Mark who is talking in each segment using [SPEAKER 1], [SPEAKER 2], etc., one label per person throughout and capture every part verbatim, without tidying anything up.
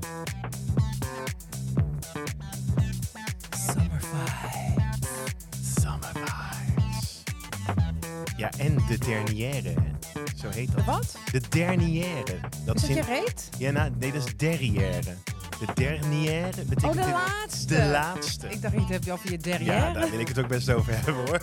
[SPEAKER 1] Summer vibes. Summer vibes. Ja, en de dernière. Zo heet dat.
[SPEAKER 2] Wat?
[SPEAKER 1] De dernière. Dat
[SPEAKER 2] Is dat
[SPEAKER 1] in...
[SPEAKER 2] je reet?
[SPEAKER 1] Ja, nou, nee, dat is derrière. De dernière betekent...
[SPEAKER 2] Oh, de
[SPEAKER 1] de,
[SPEAKER 2] laatste.
[SPEAKER 1] De laatste.
[SPEAKER 2] Ik dacht, je hebt je over je derrière.
[SPEAKER 1] Ja, daar wil ik het ook best over hebben, hoor.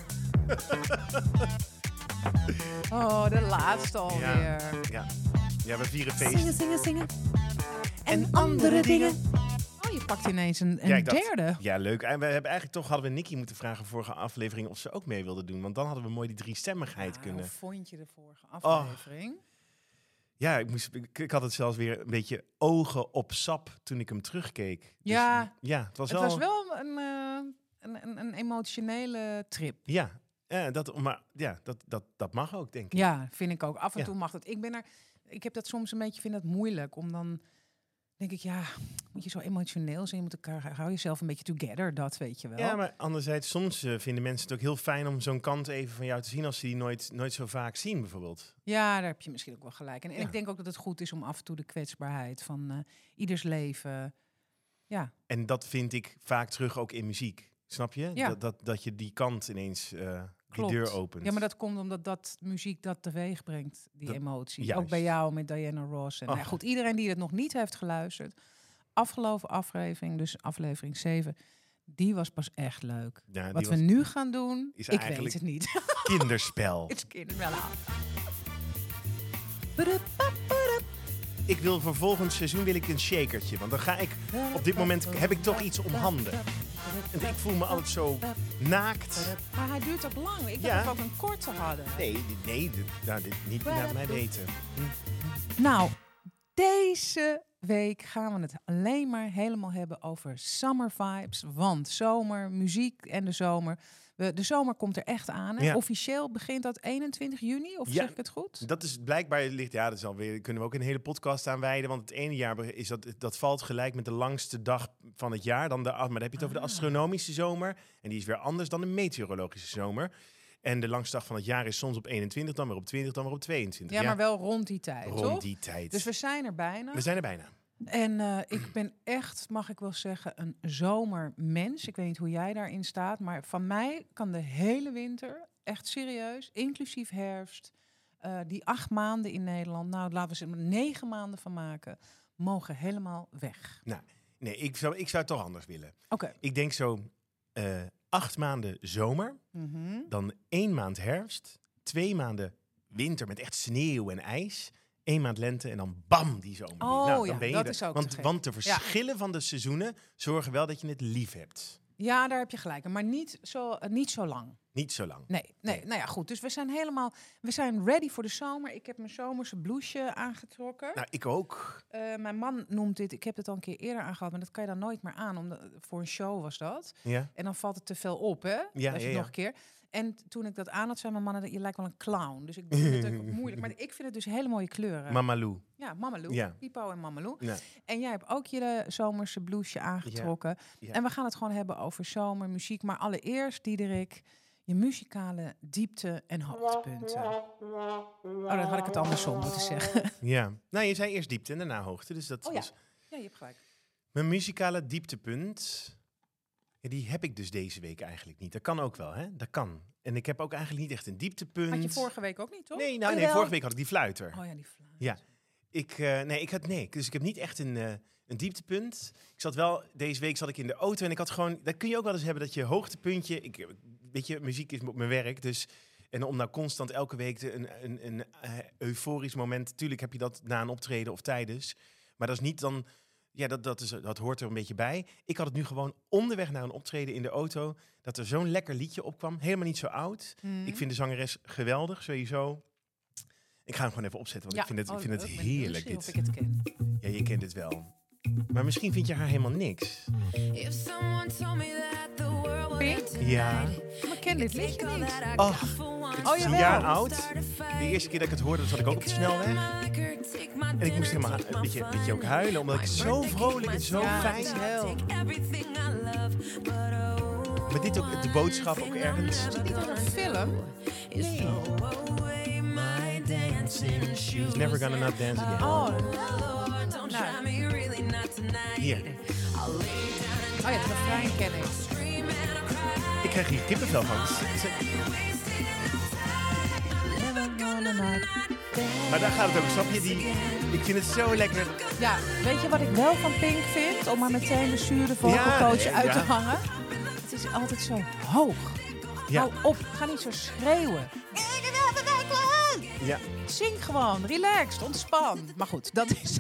[SPEAKER 2] Oh, de laatste alweer.
[SPEAKER 1] Ja, ja. ja we vieren feest.
[SPEAKER 2] Zingen, zingen, zingen. En,
[SPEAKER 1] En
[SPEAKER 2] andere
[SPEAKER 1] andere
[SPEAKER 2] dingen. Oh, je pakt ineens een, een
[SPEAKER 1] Ja, ik dacht,
[SPEAKER 2] derde.
[SPEAKER 1] Ja, leuk. En we hebben eigenlijk toch hadden we Nikki moeten vragen vorige aflevering of ze ook mee wilde doen. Want dan hadden we mooi die driestemmigheid
[SPEAKER 2] Ja,
[SPEAKER 1] kunnen.
[SPEAKER 2] Hoe vond je de vorige aflevering?
[SPEAKER 1] Ja, ik, moest, ik, ik had het zelfs weer een beetje ogen op sap toen ik hem terugkeek. Dus,
[SPEAKER 2] Ja,
[SPEAKER 1] ja, het was
[SPEAKER 2] het
[SPEAKER 1] wel...
[SPEAKER 2] was wel een, uh, een, een, een emotionele trip.
[SPEAKER 1] Ja, ja, dat, maar ja, dat, dat, dat mag ook, denk ik.
[SPEAKER 2] Ja, vind ik ook. Af en
[SPEAKER 1] Ja.
[SPEAKER 2] toe mag dat. Ik ben er. Ik heb dat soms een beetje, vind dat moeilijk om dan. Denk ik, ja, moet je zo emotioneel zijn, je moet elkaar, hou jezelf een beetje together, dat weet je wel.
[SPEAKER 1] Ja, maar anderzijds, soms uh, vinden mensen het ook heel fijn om zo'n kant even van jou te zien als ze die nooit, nooit zo vaak zien, bijvoorbeeld.
[SPEAKER 2] Ja, daar heb je misschien ook wel gelijk. En, en
[SPEAKER 1] Ja.
[SPEAKER 2] ik denk ook dat het goed is om af en toe de kwetsbaarheid van uh, ieders leven. Ja.
[SPEAKER 1] En dat vind ik vaak terug ook in muziek. Snap je?
[SPEAKER 2] Ja.
[SPEAKER 1] Dat, dat, dat je die kant ineens, uh, die
[SPEAKER 2] Klopt.
[SPEAKER 1] deur opent.
[SPEAKER 2] Ja, maar dat komt omdat dat muziek dat teweeg brengt, die
[SPEAKER 1] Dat-
[SPEAKER 2] emotie.
[SPEAKER 1] juist.
[SPEAKER 2] Ook bij jou met Diana Ross. En
[SPEAKER 1] Ach.
[SPEAKER 2] nou, goed, iedereen die het nog niet heeft geluisterd. Afgelopen aflevering, dus aflevering zeven, die was pas echt leuk.
[SPEAKER 1] Ja, die
[SPEAKER 2] Wat
[SPEAKER 1] was
[SPEAKER 2] we nu gaan doen,
[SPEAKER 1] is
[SPEAKER 2] ik
[SPEAKER 1] eigenlijk-
[SPEAKER 2] weet het niet.
[SPEAKER 1] kinderspel.
[SPEAKER 2] Het is kinderspel.
[SPEAKER 1] Ik wil voor volgend seizoen wil ik een shakertje. Want dan ga ik, op dit moment heb ik toch iets om handen. En ik voel me altijd zo naakt.
[SPEAKER 2] Maar hij duurt ook lang. Ik
[SPEAKER 1] Ja.
[SPEAKER 2] dacht dat we ook een korte hadden.
[SPEAKER 1] Nee, dit- nee, dit, nou, dit niet naar mij weten. Hm.
[SPEAKER 2] Nou, deze week gaan we het alleen maar helemaal hebben over summer vibes. Want zomer, muziek en de zomer. We, de zomer komt er echt aan. Hè?
[SPEAKER 1] Ja.
[SPEAKER 2] Officieel begint dat eenentwintig juni, of
[SPEAKER 1] Ja.
[SPEAKER 2] zeg ik het goed?
[SPEAKER 1] Dat is blijkbaar ligt, ja, dat is alweer, kunnen we ook een hele podcast aan wijden. Want het ene jaar is dat, dat valt gelijk met de langste dag van het jaar. Dan de, maar dan heb je het over de
[SPEAKER 2] Ah.
[SPEAKER 1] astronomische zomer. En die is weer anders dan de meteorologische zomer. En de langste dag van het jaar is soms op eenentwintig, dan weer op twintig, dan weer op tweeëntwintig.
[SPEAKER 2] Ja, maar wel rond die tijd,
[SPEAKER 1] rond
[SPEAKER 2] toch?
[SPEAKER 1] die tijd.
[SPEAKER 2] Dus we zijn er bijna.
[SPEAKER 1] we zijn er bijna.
[SPEAKER 2] En uh, ik ben echt, mag ik wel zeggen, een zomermens. Ik weet niet hoe jij daarin staat, maar van mij kan de hele winter, echt serieus, inclusief herfst, uh, die acht maanden in Nederland, nou laten we er negen maanden van maken, mogen helemaal weg.
[SPEAKER 1] Nou, nee, ik zou, ik zou het toch anders willen.
[SPEAKER 2] Oké. Okay.
[SPEAKER 1] Ik denk zo uh, acht maanden zomer,
[SPEAKER 2] Mm-hmm.
[SPEAKER 1] dan één maand herfst, twee maanden winter met echt sneeuw en ijs, één maand lente en dan bam, die zomer.
[SPEAKER 2] Oh,
[SPEAKER 1] nou, dan
[SPEAKER 2] ja,
[SPEAKER 1] ben je
[SPEAKER 2] dat
[SPEAKER 1] er.
[SPEAKER 2] is ook
[SPEAKER 1] want,
[SPEAKER 2] te gek.
[SPEAKER 1] want de verschillen ja. van de seizoenen zorgen wel dat je het lief hebt.
[SPEAKER 2] Ja, daar heb je gelijk. Maar niet zo, uh, niet zo lang.
[SPEAKER 1] Niet zo lang.
[SPEAKER 2] Nee, nee, nou ja, goed. Dus we zijn helemaal, we zijn ready voor de zomer. Ik heb mijn zomerse blouseje aangetrokken.
[SPEAKER 1] Nou, ik ook.
[SPEAKER 2] Uh, mijn man noemt dit, ik heb het al een keer eerder aangehad, maar dat kan je dan nooit meer aan. Omdat, voor een show was dat.
[SPEAKER 1] Ja.
[SPEAKER 2] En dan valt het te veel op, hè?
[SPEAKER 1] Ja,
[SPEAKER 2] Als je
[SPEAKER 1] ja,
[SPEAKER 2] het
[SPEAKER 1] ja.
[SPEAKER 2] nog een keer. En toen ik dat aan had, zei mijn man, je lijkt wel een clown. Dus ik vind het ook moeilijk. Maar ik vind het dus hele mooie kleuren.
[SPEAKER 1] Mamalou.
[SPEAKER 2] Ja, Mamalou.
[SPEAKER 1] Ja.
[SPEAKER 2] Pipo en Mamalou.
[SPEAKER 1] Ja.
[SPEAKER 2] En jij hebt ook je zomerse blouseje aangetrokken.
[SPEAKER 1] Ja. Ja.
[SPEAKER 2] En we gaan het gewoon hebben over zomer, muziek. Maar allereerst, Diederik, je muzikale diepte en hoogtepunten. Oh, dan had ik het andersom moeten zeggen.
[SPEAKER 1] Ja. Nou, je zei eerst diepte en daarna hoogte. Dus dat
[SPEAKER 2] Oh ja.
[SPEAKER 1] was...
[SPEAKER 2] Ja, je hebt gelijk.
[SPEAKER 1] Mijn muzikale dieptepunt, ja, die heb ik dus deze week eigenlijk niet. Dat kan ook wel, hè? Dat kan. En ik heb ook eigenlijk niet echt een dieptepunt.
[SPEAKER 2] Had je vorige week ook niet, toch?
[SPEAKER 1] Nee, nou,
[SPEAKER 2] oh,
[SPEAKER 1] nee, vorige week had ik die fluiter.
[SPEAKER 2] Oh ja, die fluit.
[SPEAKER 1] Ja. Ik, uh, nee, ik had nee. Dus ik heb niet echt een, uh, een dieptepunt. Ik zat wel, deze week zat ik in de auto en ik had gewoon, dat kun je ook wel eens hebben, dat je hoogtepuntje, ik, weet je, muziek is op mijn werk, dus, en om nou constant elke week te, een, een, een uh, euforisch moment, tuurlijk heb je dat na een optreden of tijdens, maar dat is niet dan, ja, dat, dat, is, dat hoort er een beetje bij. Ik had het nu gewoon onderweg naar een optreden in de auto, dat er zo'n lekker liedje opkwam, helemaal niet zo oud.
[SPEAKER 2] Mm.
[SPEAKER 1] Ik vind de zangeres geweldig, sowieso. Ik ga hem gewoon even opzetten, want
[SPEAKER 2] Ja.
[SPEAKER 1] ik vind het,
[SPEAKER 2] Oh,
[SPEAKER 1] ik vind het
[SPEAKER 2] leuk. Ik ben
[SPEAKER 1] heerlijk.
[SPEAKER 2] benieuwd
[SPEAKER 1] Dit.
[SPEAKER 2] Of ik het ken.
[SPEAKER 1] Ja, je kent het wel. Maar misschien vind je haar helemaal niks.
[SPEAKER 2] Pink?
[SPEAKER 1] Ja.
[SPEAKER 2] Maar ik ken dit liedje niet.
[SPEAKER 1] Ach, het
[SPEAKER 2] Oh,
[SPEAKER 1] is een
[SPEAKER 2] jawel.
[SPEAKER 1] jaar oud. De eerste keer dat ik het hoorde, zat ik ook op de snelweg. En ik moest helemaal een beetje, een beetje ook huilen, omdat ik zo vrolijk en zo
[SPEAKER 2] Ja,
[SPEAKER 1] fijn...
[SPEAKER 2] het is heel.
[SPEAKER 1] Maar dit ook, de boodschap ook ergens.
[SPEAKER 2] Is het niet uit een film?
[SPEAKER 1] Nee. He's never gonna not dance again.
[SPEAKER 2] Oh. Nou.
[SPEAKER 1] Hier.
[SPEAKER 2] Oh ja, het refrein ken ik.
[SPEAKER 1] Ik krijg hier kippenvel van. Maar daar gaat het ook, snap je? Die, ik vind het zo lekker.
[SPEAKER 2] Ja, weet je wat ik wel van Pink vind? Om maar meteen de zure vocalcoach
[SPEAKER 1] Ja,
[SPEAKER 2] uit te
[SPEAKER 1] ja.
[SPEAKER 2] hangen. Het is altijd zo hoog.
[SPEAKER 1] Ja.
[SPEAKER 2] Hou op, ga niet zo schreeuwen.
[SPEAKER 1] Ja,
[SPEAKER 2] Zing gewoon, relaxed, ontspan. Maar goed, dat is...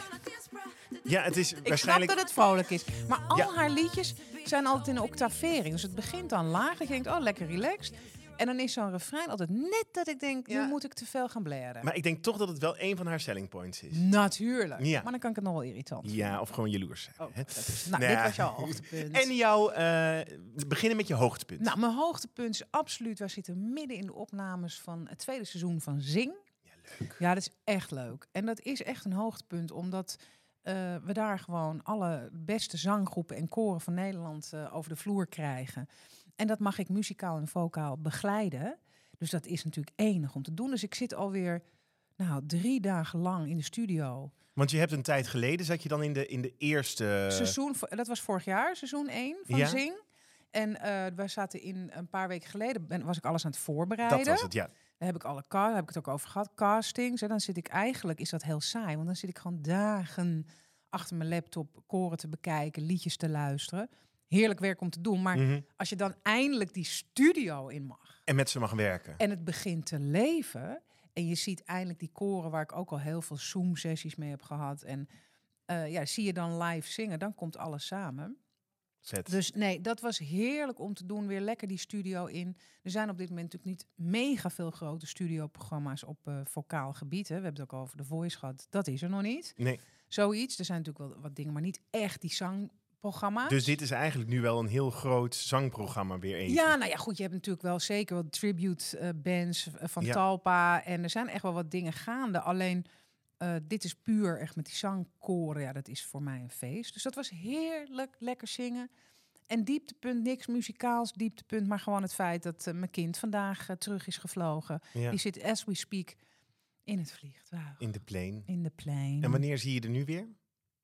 [SPEAKER 1] ja het is
[SPEAKER 2] Ik
[SPEAKER 1] waarschijnlijk...
[SPEAKER 2] snap dat het vrolijk is. Maar al
[SPEAKER 1] Ja.
[SPEAKER 2] haar liedjes zijn altijd in een octavering. Dus het begint dan laag. Dat je denkt, oh, lekker relaxed. En dan is zo'n refrein altijd net dat ik denk,
[SPEAKER 1] Ja.
[SPEAKER 2] nu moet ik te veel gaan blaren.
[SPEAKER 1] Maar ik denk toch dat het wel een van haar selling points is.
[SPEAKER 2] Natuurlijk.
[SPEAKER 1] Ja.
[SPEAKER 2] Maar dan kan ik het nog wel irritant
[SPEAKER 1] Ja, of gewoon jaloers zijn.
[SPEAKER 2] vinden.
[SPEAKER 1] hè?
[SPEAKER 2] Oh, dat is, nou,
[SPEAKER 1] Nou
[SPEAKER 2] dit
[SPEAKER 1] ja.
[SPEAKER 2] was jouw hoogtepunt.
[SPEAKER 1] En jouw... eh, we beginnen met je hoogtepunt.
[SPEAKER 2] Nou, mijn hoogtepunt is absoluut... Wij zitten midden in de opnames van het tweede seizoen van Zing.
[SPEAKER 1] Ja, leuk.
[SPEAKER 2] Ja, dat is echt leuk. En dat is echt een hoogtepunt, omdat uh, we daar gewoon alle beste zanggroepen en koren van Nederland uh, over de vloer krijgen. En dat mag ik muzikaal en vocaal begeleiden. Dus dat is natuurlijk enig om te doen. Dus ik zit alweer nou, drie dagen lang in de studio.
[SPEAKER 1] Want je hebt een tijd geleden, zat je dan in de, in de eerste...
[SPEAKER 2] Seizoen, dat was vorig jaar, seizoen één van
[SPEAKER 1] Ja.
[SPEAKER 2] Zing. En uh, wij zaten in een paar weken geleden, ben, was ik alles aan het voorbereiden.
[SPEAKER 1] Dat was het, ja.
[SPEAKER 2] Daar heb ik alle ca- daar heb ik het ook over gehad, castings. En dan zit ik eigenlijk, is dat heel saai, want dan zit ik gewoon dagen achter mijn laptop koren te bekijken, liedjes te luisteren. Heerlijk werk om te doen, maar
[SPEAKER 1] Mhm.
[SPEAKER 2] als je dan eindelijk die studio in mag
[SPEAKER 1] En met ze mag werken.
[SPEAKER 2] en het begint te leven en je ziet eindelijk die koren waar ik ook al heel veel Zoom-sessies mee heb gehad en uh, ja, zie je dan live zingen, dan komt alles samen.
[SPEAKER 1] Vet.
[SPEAKER 2] Dus nee, dat was heerlijk om te doen. Weer lekker die studio in. Er zijn op dit moment natuurlijk niet mega veel grote studioprogramma's op uh, vocaal gebied. Hè. We hebben het ook over The Voice gehad. Dat is er nog niet.
[SPEAKER 1] Nee.
[SPEAKER 2] Zoiets. Er zijn natuurlijk wel wat dingen, maar niet echt die zangprogramma's.
[SPEAKER 1] Dus dit is eigenlijk nu wel een heel groot zangprogramma weer eentje.
[SPEAKER 2] Ja, nou ja, goed. Je hebt natuurlijk wel zeker wat tribute uh, bands uh, van
[SPEAKER 1] Ja.
[SPEAKER 2] Talpa. En er zijn echt wel wat dingen gaande. Alleen... Uh, dit is puur echt met die zangkoren. Ja, dat is voor mij een feest. Dus dat was heerlijk, lekker zingen. En dieptepunt, niks muzikaals dieptepunt, maar gewoon het feit dat uh, mijn kind vandaag uh, terug is gevlogen.
[SPEAKER 1] Ja.
[SPEAKER 2] Die zit, as we speak, in het vliegtuig.
[SPEAKER 1] In de plane.
[SPEAKER 2] In de plane.
[SPEAKER 1] En wanneer zie je er nu weer?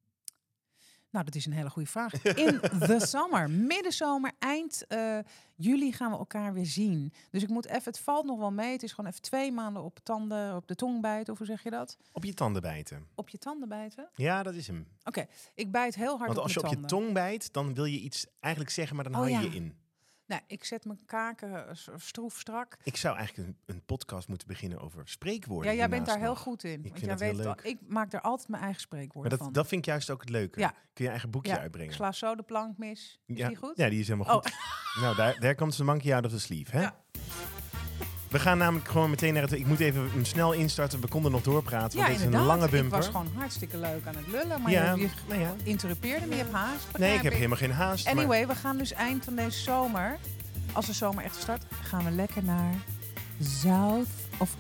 [SPEAKER 2] Nou, dat is een hele goede vraag. In the summer, middenzomer, eind uh, juli gaan we elkaar weer zien. Dus ik moet even, het valt nog wel mee. Het is gewoon even twee maanden op tanden, op de tong bijten, of hoe zeg je dat?
[SPEAKER 1] Op je tanden bijten.
[SPEAKER 2] Op je tanden bijten?
[SPEAKER 1] Ja, dat is hem.
[SPEAKER 2] Oké, okay, ik bijt heel hard
[SPEAKER 1] Want
[SPEAKER 2] op
[SPEAKER 1] als je
[SPEAKER 2] mijn
[SPEAKER 1] op je
[SPEAKER 2] tanden.
[SPEAKER 1] tong bijt, dan wil je iets eigenlijk zeggen, maar dan
[SPEAKER 2] Oh,
[SPEAKER 1] hou je
[SPEAKER 2] ja.
[SPEAKER 1] je in.
[SPEAKER 2] Nou, ik zet mijn kaken uh, stroef strak.
[SPEAKER 1] Ik zou eigenlijk een, een podcast moeten beginnen over spreekwoorden.
[SPEAKER 2] Ja, jij bent daar
[SPEAKER 1] hiernaast
[SPEAKER 2] heel
[SPEAKER 1] nog.
[SPEAKER 2] goed in.
[SPEAKER 1] Ik
[SPEAKER 2] Want
[SPEAKER 1] vind
[SPEAKER 2] jij
[SPEAKER 1] dat heel
[SPEAKER 2] weet
[SPEAKER 1] leuk.
[SPEAKER 2] al, ik maak er altijd mijn eigen
[SPEAKER 1] Maar
[SPEAKER 2] spreekwoorden
[SPEAKER 1] dat,
[SPEAKER 2] van.
[SPEAKER 1] dat vind ik juist ook het leuke.
[SPEAKER 2] Ja.
[SPEAKER 1] Kun je je eigen boekje
[SPEAKER 2] ja,
[SPEAKER 1] uitbrengen.
[SPEAKER 2] ik sla zo de plank mis. Is
[SPEAKER 1] ja.
[SPEAKER 2] die goed?
[SPEAKER 1] Ja, die is helemaal goed.
[SPEAKER 2] Oh.
[SPEAKER 1] Nou, daar, daar komt de monkey out of the sleeve. Hè?
[SPEAKER 2] Ja.
[SPEAKER 1] We gaan namelijk gewoon meteen naar het... Ik moet even hem snel instarten. We konden nog doorpraten,
[SPEAKER 2] Ja,
[SPEAKER 1] want dit is een
[SPEAKER 2] inderdaad.
[SPEAKER 1] lange bumper.
[SPEAKER 2] Ik was gewoon hartstikke leuk aan het lullen. Maar
[SPEAKER 1] Ja,
[SPEAKER 2] je, je
[SPEAKER 1] nou ja.
[SPEAKER 2] interrupeerde me, je hebt haast.
[SPEAKER 1] Nee,
[SPEAKER 2] begrijp
[SPEAKER 1] ik heb helemaal geen haast. maar-
[SPEAKER 2] Anyway, we gaan dus eind van deze zomer, als de zomer echt start, gaan we lekker naar South of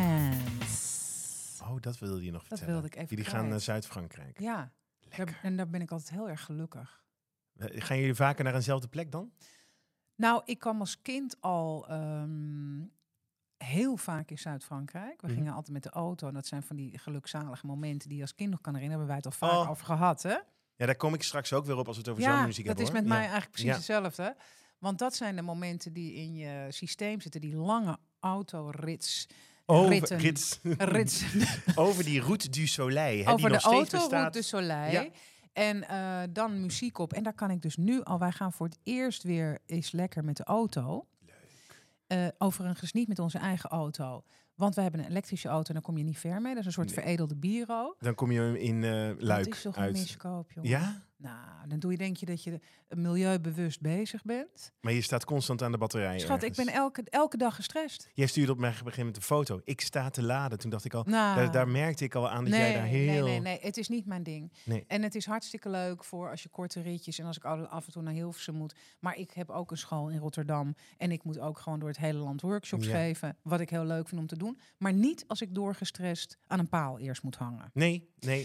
[SPEAKER 2] France.
[SPEAKER 1] Oh, dat wilde je nog vertellen.
[SPEAKER 2] wilde ik even
[SPEAKER 1] Jullie
[SPEAKER 2] kwijt.
[SPEAKER 1] gaan naar Zuid-Frankrijk.
[SPEAKER 2] Ja,
[SPEAKER 1] Lekker.
[SPEAKER 2] daar, en daar ben ik altijd heel erg gelukkig.
[SPEAKER 1] Eh, Gaan jullie vaker naar eenzelfde plek dan?
[SPEAKER 2] Nou, ik kwam als kind al um, heel vaak in Zuid-Frankrijk. We
[SPEAKER 1] Mhm.
[SPEAKER 2] gingen altijd met de auto. En dat zijn van die gelukzalige momenten die je als kind nog kan herinneren. Hebben wij het al vaak
[SPEAKER 1] Oh.
[SPEAKER 2] over gehad, hè?
[SPEAKER 1] Ja, daar kom ik straks ook weer op als we het over
[SPEAKER 2] Ja,
[SPEAKER 1] zangmuziek
[SPEAKER 2] dat
[SPEAKER 1] hebben.
[SPEAKER 2] is met
[SPEAKER 1] hoor.
[SPEAKER 2] mij
[SPEAKER 1] Ja.
[SPEAKER 2] eigenlijk precies
[SPEAKER 1] Ja.
[SPEAKER 2] hetzelfde. Want dat zijn de momenten die in je systeem zitten. Die lange autorits.
[SPEAKER 1] Over,
[SPEAKER 2] ritten.
[SPEAKER 1] rits.
[SPEAKER 2] rits
[SPEAKER 1] over die Route du Soleil. Hè,
[SPEAKER 2] over
[SPEAKER 1] die
[SPEAKER 2] de
[SPEAKER 1] nog steeds
[SPEAKER 2] auto,
[SPEAKER 1] bestaat.
[SPEAKER 2] Route du Soleil.
[SPEAKER 1] Ja.
[SPEAKER 2] En uh, dan muziek op. En daar kan ik dus nu al... Wij gaan voor het eerst weer eens lekker met de auto. Leuk. Uh, overigens niet met onze eigen auto. Want we hebben een elektrische auto en daar kom je niet ver mee. Dat is een soort
[SPEAKER 1] Nee.
[SPEAKER 2] veredelde Biro.
[SPEAKER 1] Dan kom je in uh, Luik
[SPEAKER 2] Dat is toch
[SPEAKER 1] uit.
[SPEAKER 2] een miskoop, jongen.
[SPEAKER 1] Ja?
[SPEAKER 2] Nou, dan doe je, denk je dat je milieubewust bezig bent.
[SPEAKER 1] Maar je staat constant aan de batterij.
[SPEAKER 2] Schat,
[SPEAKER 1] ergens.
[SPEAKER 2] ik ben elke, elke dag gestrest.
[SPEAKER 1] Jij stuurde op mijn begin met de foto. Ik sta te laden. Toen dacht ik al,
[SPEAKER 2] Nou,
[SPEAKER 1] daar, daar merkte ik al aan dat
[SPEAKER 2] nee,
[SPEAKER 1] jij daar heel...
[SPEAKER 2] nee, nee, nee, het is niet mijn ding.
[SPEAKER 1] Nee.
[SPEAKER 2] En het is hartstikke leuk voor als je korte ritjes en als ik af en toe naar Hilversum moet. Maar ik heb ook een school in Rotterdam en ik moet ook gewoon door het hele land workshops
[SPEAKER 1] Ja.
[SPEAKER 2] geven. Wat ik heel leuk vind om te doen. Maar niet als ik doorgestrest aan een paal eerst moet hangen.
[SPEAKER 1] Nee, nee.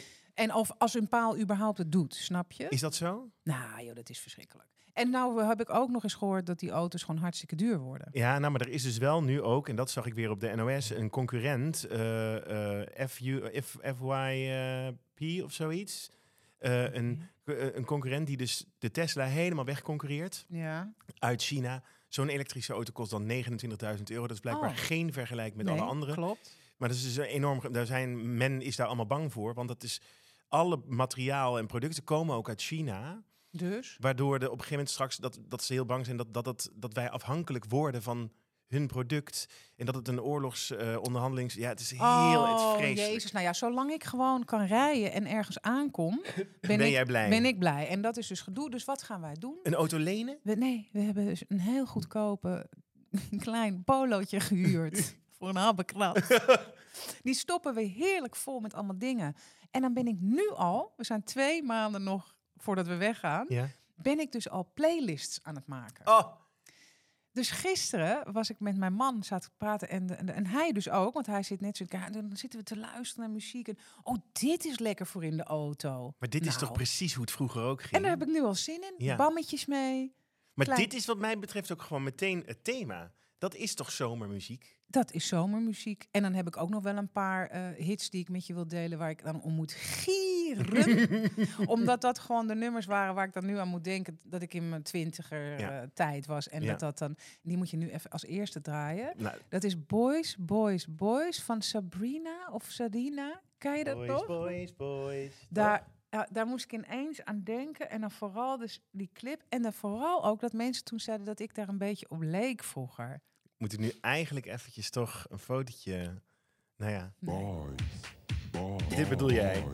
[SPEAKER 2] En of als een paal überhaupt het doet, snap je?
[SPEAKER 1] Is dat zo?
[SPEAKER 2] Nou, joh, dat is verschrikkelijk. En nou heb ik ook nog eens gehoord dat die auto's gewoon hartstikke duur worden.
[SPEAKER 1] Ja, nou, maar er is dus wel nu ook, en dat zag ik weer op de N O S, een concurrent, uh, uh, F U, F, F Y P of zoiets. Uh, een, uh, een concurrent die dus de Tesla helemaal wegconcurreert
[SPEAKER 2] Ja.
[SPEAKER 1] uit China. Zo'n elektrische auto kost dan negenentwintigduizend euro. Dat is blijkbaar
[SPEAKER 2] Oh.
[SPEAKER 1] geen vergelijk met
[SPEAKER 2] Nee,
[SPEAKER 1] alle andere.
[SPEAKER 2] Klopt.
[SPEAKER 1] Maar dat is dus een enorm. Daar zijn, men is daar allemaal bang voor, want dat is alle materiaal en producten komen ook uit China.
[SPEAKER 2] Dus?
[SPEAKER 1] Waardoor de, op een gegeven moment straks dat, dat ze heel bang zijn dat, dat, dat, dat wij afhankelijk worden van hun product. En dat het een oorlogsonderhandelings... Uh, ja, het is heel
[SPEAKER 2] Oh,
[SPEAKER 1] het is vreselijk.
[SPEAKER 2] Jezus. Nou ja, zolang ik gewoon kan rijden en ergens aankom, ben,
[SPEAKER 1] Ben
[SPEAKER 2] ik,
[SPEAKER 1] jij blij?
[SPEAKER 2] ben ik blij. En dat is dus gedoe. Dus wat gaan wij doen?
[SPEAKER 1] Een auto lenen?
[SPEAKER 2] We, nee, we hebben dus een heel goedkope klein polootje gehuurd. Voor een habbekrats. Die stoppen we heerlijk vol met allemaal dingen. En dan ben ik nu al, we zijn twee maanden nog voordat we weggaan,
[SPEAKER 1] Ja.
[SPEAKER 2] ben ik dus al playlists aan het maken.
[SPEAKER 1] Oh,
[SPEAKER 2] Dus gisteren was ik met mijn man, zat te praten en, de, en, de- en hij dus ook, want hij zit net zo, ja, dan zitten we te luisteren naar muziek en oh, dit is lekker voor in de auto.
[SPEAKER 1] maar dit is
[SPEAKER 2] Nou.
[SPEAKER 1] toch precies hoe het vroeger ook ging?
[SPEAKER 2] En daar heb ik nu al zin in.
[SPEAKER 1] Ja.
[SPEAKER 2] Bammetjes mee.
[SPEAKER 1] maar
[SPEAKER 2] klein-
[SPEAKER 1] dit is wat mij betreft ook gewoon meteen het thema. Dat is toch zomermuziek?
[SPEAKER 2] Dat is zomermuziek. En dan heb ik ook nog wel een paar eh, hits die ik met je wil delen, waar ik dan om moet gieren. Omdat dat gewoon de nummers waren waar ik dan nu aan moet denken dat ik in mijn twintiger
[SPEAKER 1] Ja.
[SPEAKER 2] eh, tijd was. En
[SPEAKER 1] Ja.
[SPEAKER 2] dat dat dan, die moet je nu even als eerste draaien.
[SPEAKER 1] Nou,
[SPEAKER 2] Dat is Boys, Boys, Boys van Sabrina of Sadina. Ken je dat nog?
[SPEAKER 1] boys, boys.
[SPEAKER 2] Daar, ja, daar moest ik ineens aan denken. En dan vooral dus die clip. En dan vooral ook dat mensen toen zeiden dat ik daar een beetje op leek vroeger.
[SPEAKER 1] Moet ik nu eigenlijk eventjes toch een fotootje... Nou ja,
[SPEAKER 2] Nee.
[SPEAKER 1] dit bedoel jij.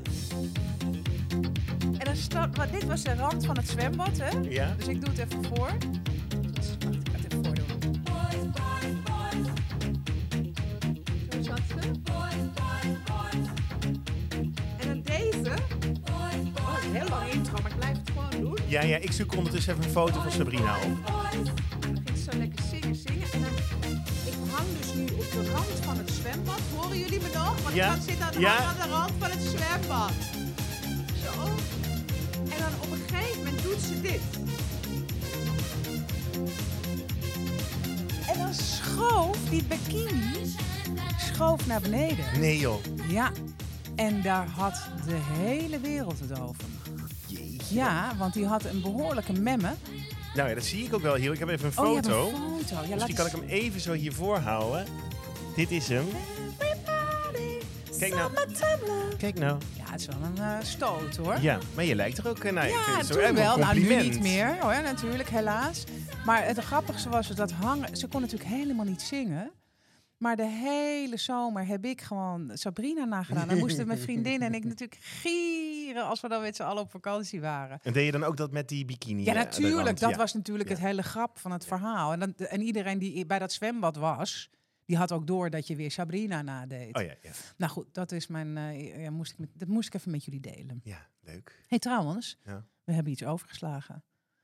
[SPEAKER 2] En dan staat, maar dit was de rand van het zwembad, hè?
[SPEAKER 1] Ja?
[SPEAKER 2] Dus ik doe het even voor. Dus, wacht, ik ga het even voordoen. Zo zat ze. En dan deze. Oh, een heel lang intro, maar ik blijf het gewoon doen.
[SPEAKER 1] Ja, ja, ik zoek ondertussen even een foto van Sabrina op.
[SPEAKER 2] En dan ging ze zo lekker zingen, zingen. En dan, ik hang dus nu op de rand van het zwembad. Horen jullie me nog? Want
[SPEAKER 1] Ja.
[SPEAKER 2] ik zit aan de,
[SPEAKER 1] Ja.
[SPEAKER 2] aan de rand van het zwembad. Zo. En dan op een gegeven moment doet ze dit. En dan schoof die bikini schoof naar beneden.
[SPEAKER 1] Nee joh.
[SPEAKER 2] Ja. En daar had de hele wereld het over.
[SPEAKER 1] Jeetje.
[SPEAKER 2] Ja, want die had een behoorlijke memme.
[SPEAKER 1] Nou ja, dat zie ik ook wel hier. Ik heb even een
[SPEAKER 2] Oh, je hebt
[SPEAKER 1] foto.
[SPEAKER 2] een foto. Ja, laat
[SPEAKER 1] Misschien kan ik
[SPEAKER 2] eens-
[SPEAKER 1] hem even zo hiervoor houden. Dit is hem.
[SPEAKER 2] Everybody,
[SPEAKER 1] Kijk nou.
[SPEAKER 2] summertime love.
[SPEAKER 1] Kijk nou.
[SPEAKER 2] Ja, het is wel een eh, stoot hoor.
[SPEAKER 1] Ja, maar je lijkt er ook... uh, Nou, ik vind
[SPEAKER 2] Ja,
[SPEAKER 1] het zo
[SPEAKER 2] toen
[SPEAKER 1] even een
[SPEAKER 2] wel. Nou, nu
[SPEAKER 1] compliment.
[SPEAKER 2] niet meer. Hoor, natuurlijk, helaas. Maar het grappigste was dus dat hangen... Ze kon natuurlijk helemaal niet zingen. Maar de hele zomer heb ik gewoon Sabrina nagedaan. Dan moesten mijn vriendinnen en ik natuurlijk gieren als we dan met z'n allen op vakantie waren.
[SPEAKER 1] En deed je dan ook dat met die bikini?
[SPEAKER 2] Ja,
[SPEAKER 1] eh, aan de
[SPEAKER 2] natuurlijk.
[SPEAKER 1] rand?
[SPEAKER 2] Dat
[SPEAKER 1] Ja.
[SPEAKER 2] was natuurlijk
[SPEAKER 1] Ja.
[SPEAKER 2] het hele grap van het verhaal. En, dan, en iedereen die bij dat zwembad was, die had ook door dat je weer Sabrina nadeed.
[SPEAKER 1] Oh ja, ja.
[SPEAKER 2] Nou goed, dat is mijn. eh, ja, moest ik met, dat moest ik even met jullie delen.
[SPEAKER 1] Ja, leuk.
[SPEAKER 2] Hey, trouwens,
[SPEAKER 1] Ja.
[SPEAKER 2] we hebben iets overgeslagen.